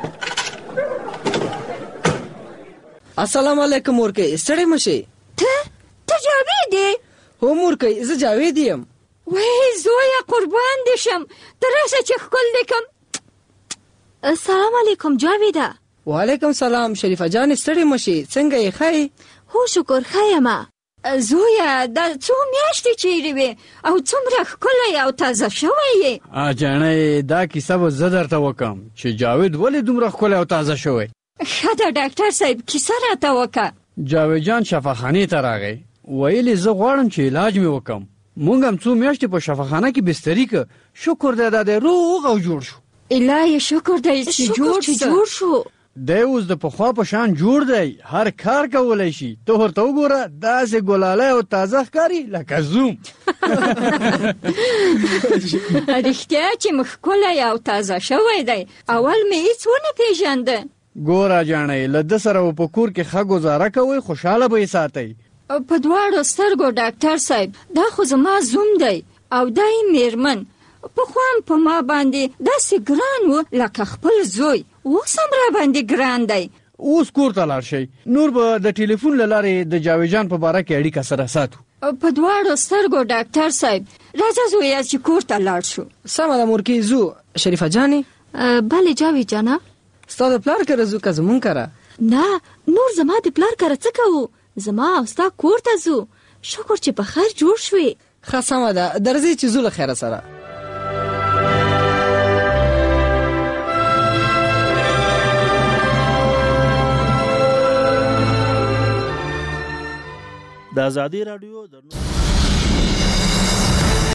السلام علیکم مورکۍ، ستړی مه شې. ته جاوید یې؟ هو مورکۍ زه جاوید یم. وای زویه قربان دې شم، ته راشه چې ښکل دې کم. سلام علیکم جاویده. وعلیکم سلام شریفه جانې، ستړی مه شې، څنګه یې ښه یې؟ هو شکر ښه یمه. زویه دا څو میاشتې چیرې وې او څومره ښکلی او تازه شوی یې. جانې دا کیسه به زه درته وکړم چې جاوید ولې دومره ښکلی او تازه شوی. ښه ده ډاکټر صاحب کیسه راته وکړه. جاوید جان شفاخانې ته راغی، ویلې زه غواړم چې علاج مې وکړم. مونږ هم 2 میاشتې په شفاخانه کې بستري که، شکر دی دا دی روغ او جوړ شو. الهی شکر دی چې جوړ شو. دی اوس د پخوا په شان جوړ دی، هر کار کولی شي. ته ورته وګوره داسې ګلالی او تازه ښکاري لکه زوم. رښتیا چې مې ښکلی او تازه شوی دی، اول مې هېڅ ونه پېژانده. ګوره جانۍ له ده سره په کور کې ښه ګزاره کوئ، خوشحاله به یې ساتئ. په 2 سترګو ډاکټر صاحب دا خو زما زوم دی، او دای میرمن په خوان په ما باندې داسې ګران و لکه خپل زوی. اوس هم را باندې ګران دی. اوس کور ته لاړ شئ. نور به د ټلیفون له لارې د جاوید جان په باره کې اړیکه سره ساتو. په دواړو سترګو ډاکټر صاحب. راځه زویا چې کور ته لاړ شو. سمه ده مورکۍ ځو. شریفه جانې. بله جاوید جانه. ستا د پلار کره ځو که زمونږ کره؟ نه نور زما د پلار کره څه کوو، زما او ستا کور ته ځو. شکر چې په خیر جوړ شوې. ښه سمه ده درځئ چې ځو له خیره سره. د ازادي راډیو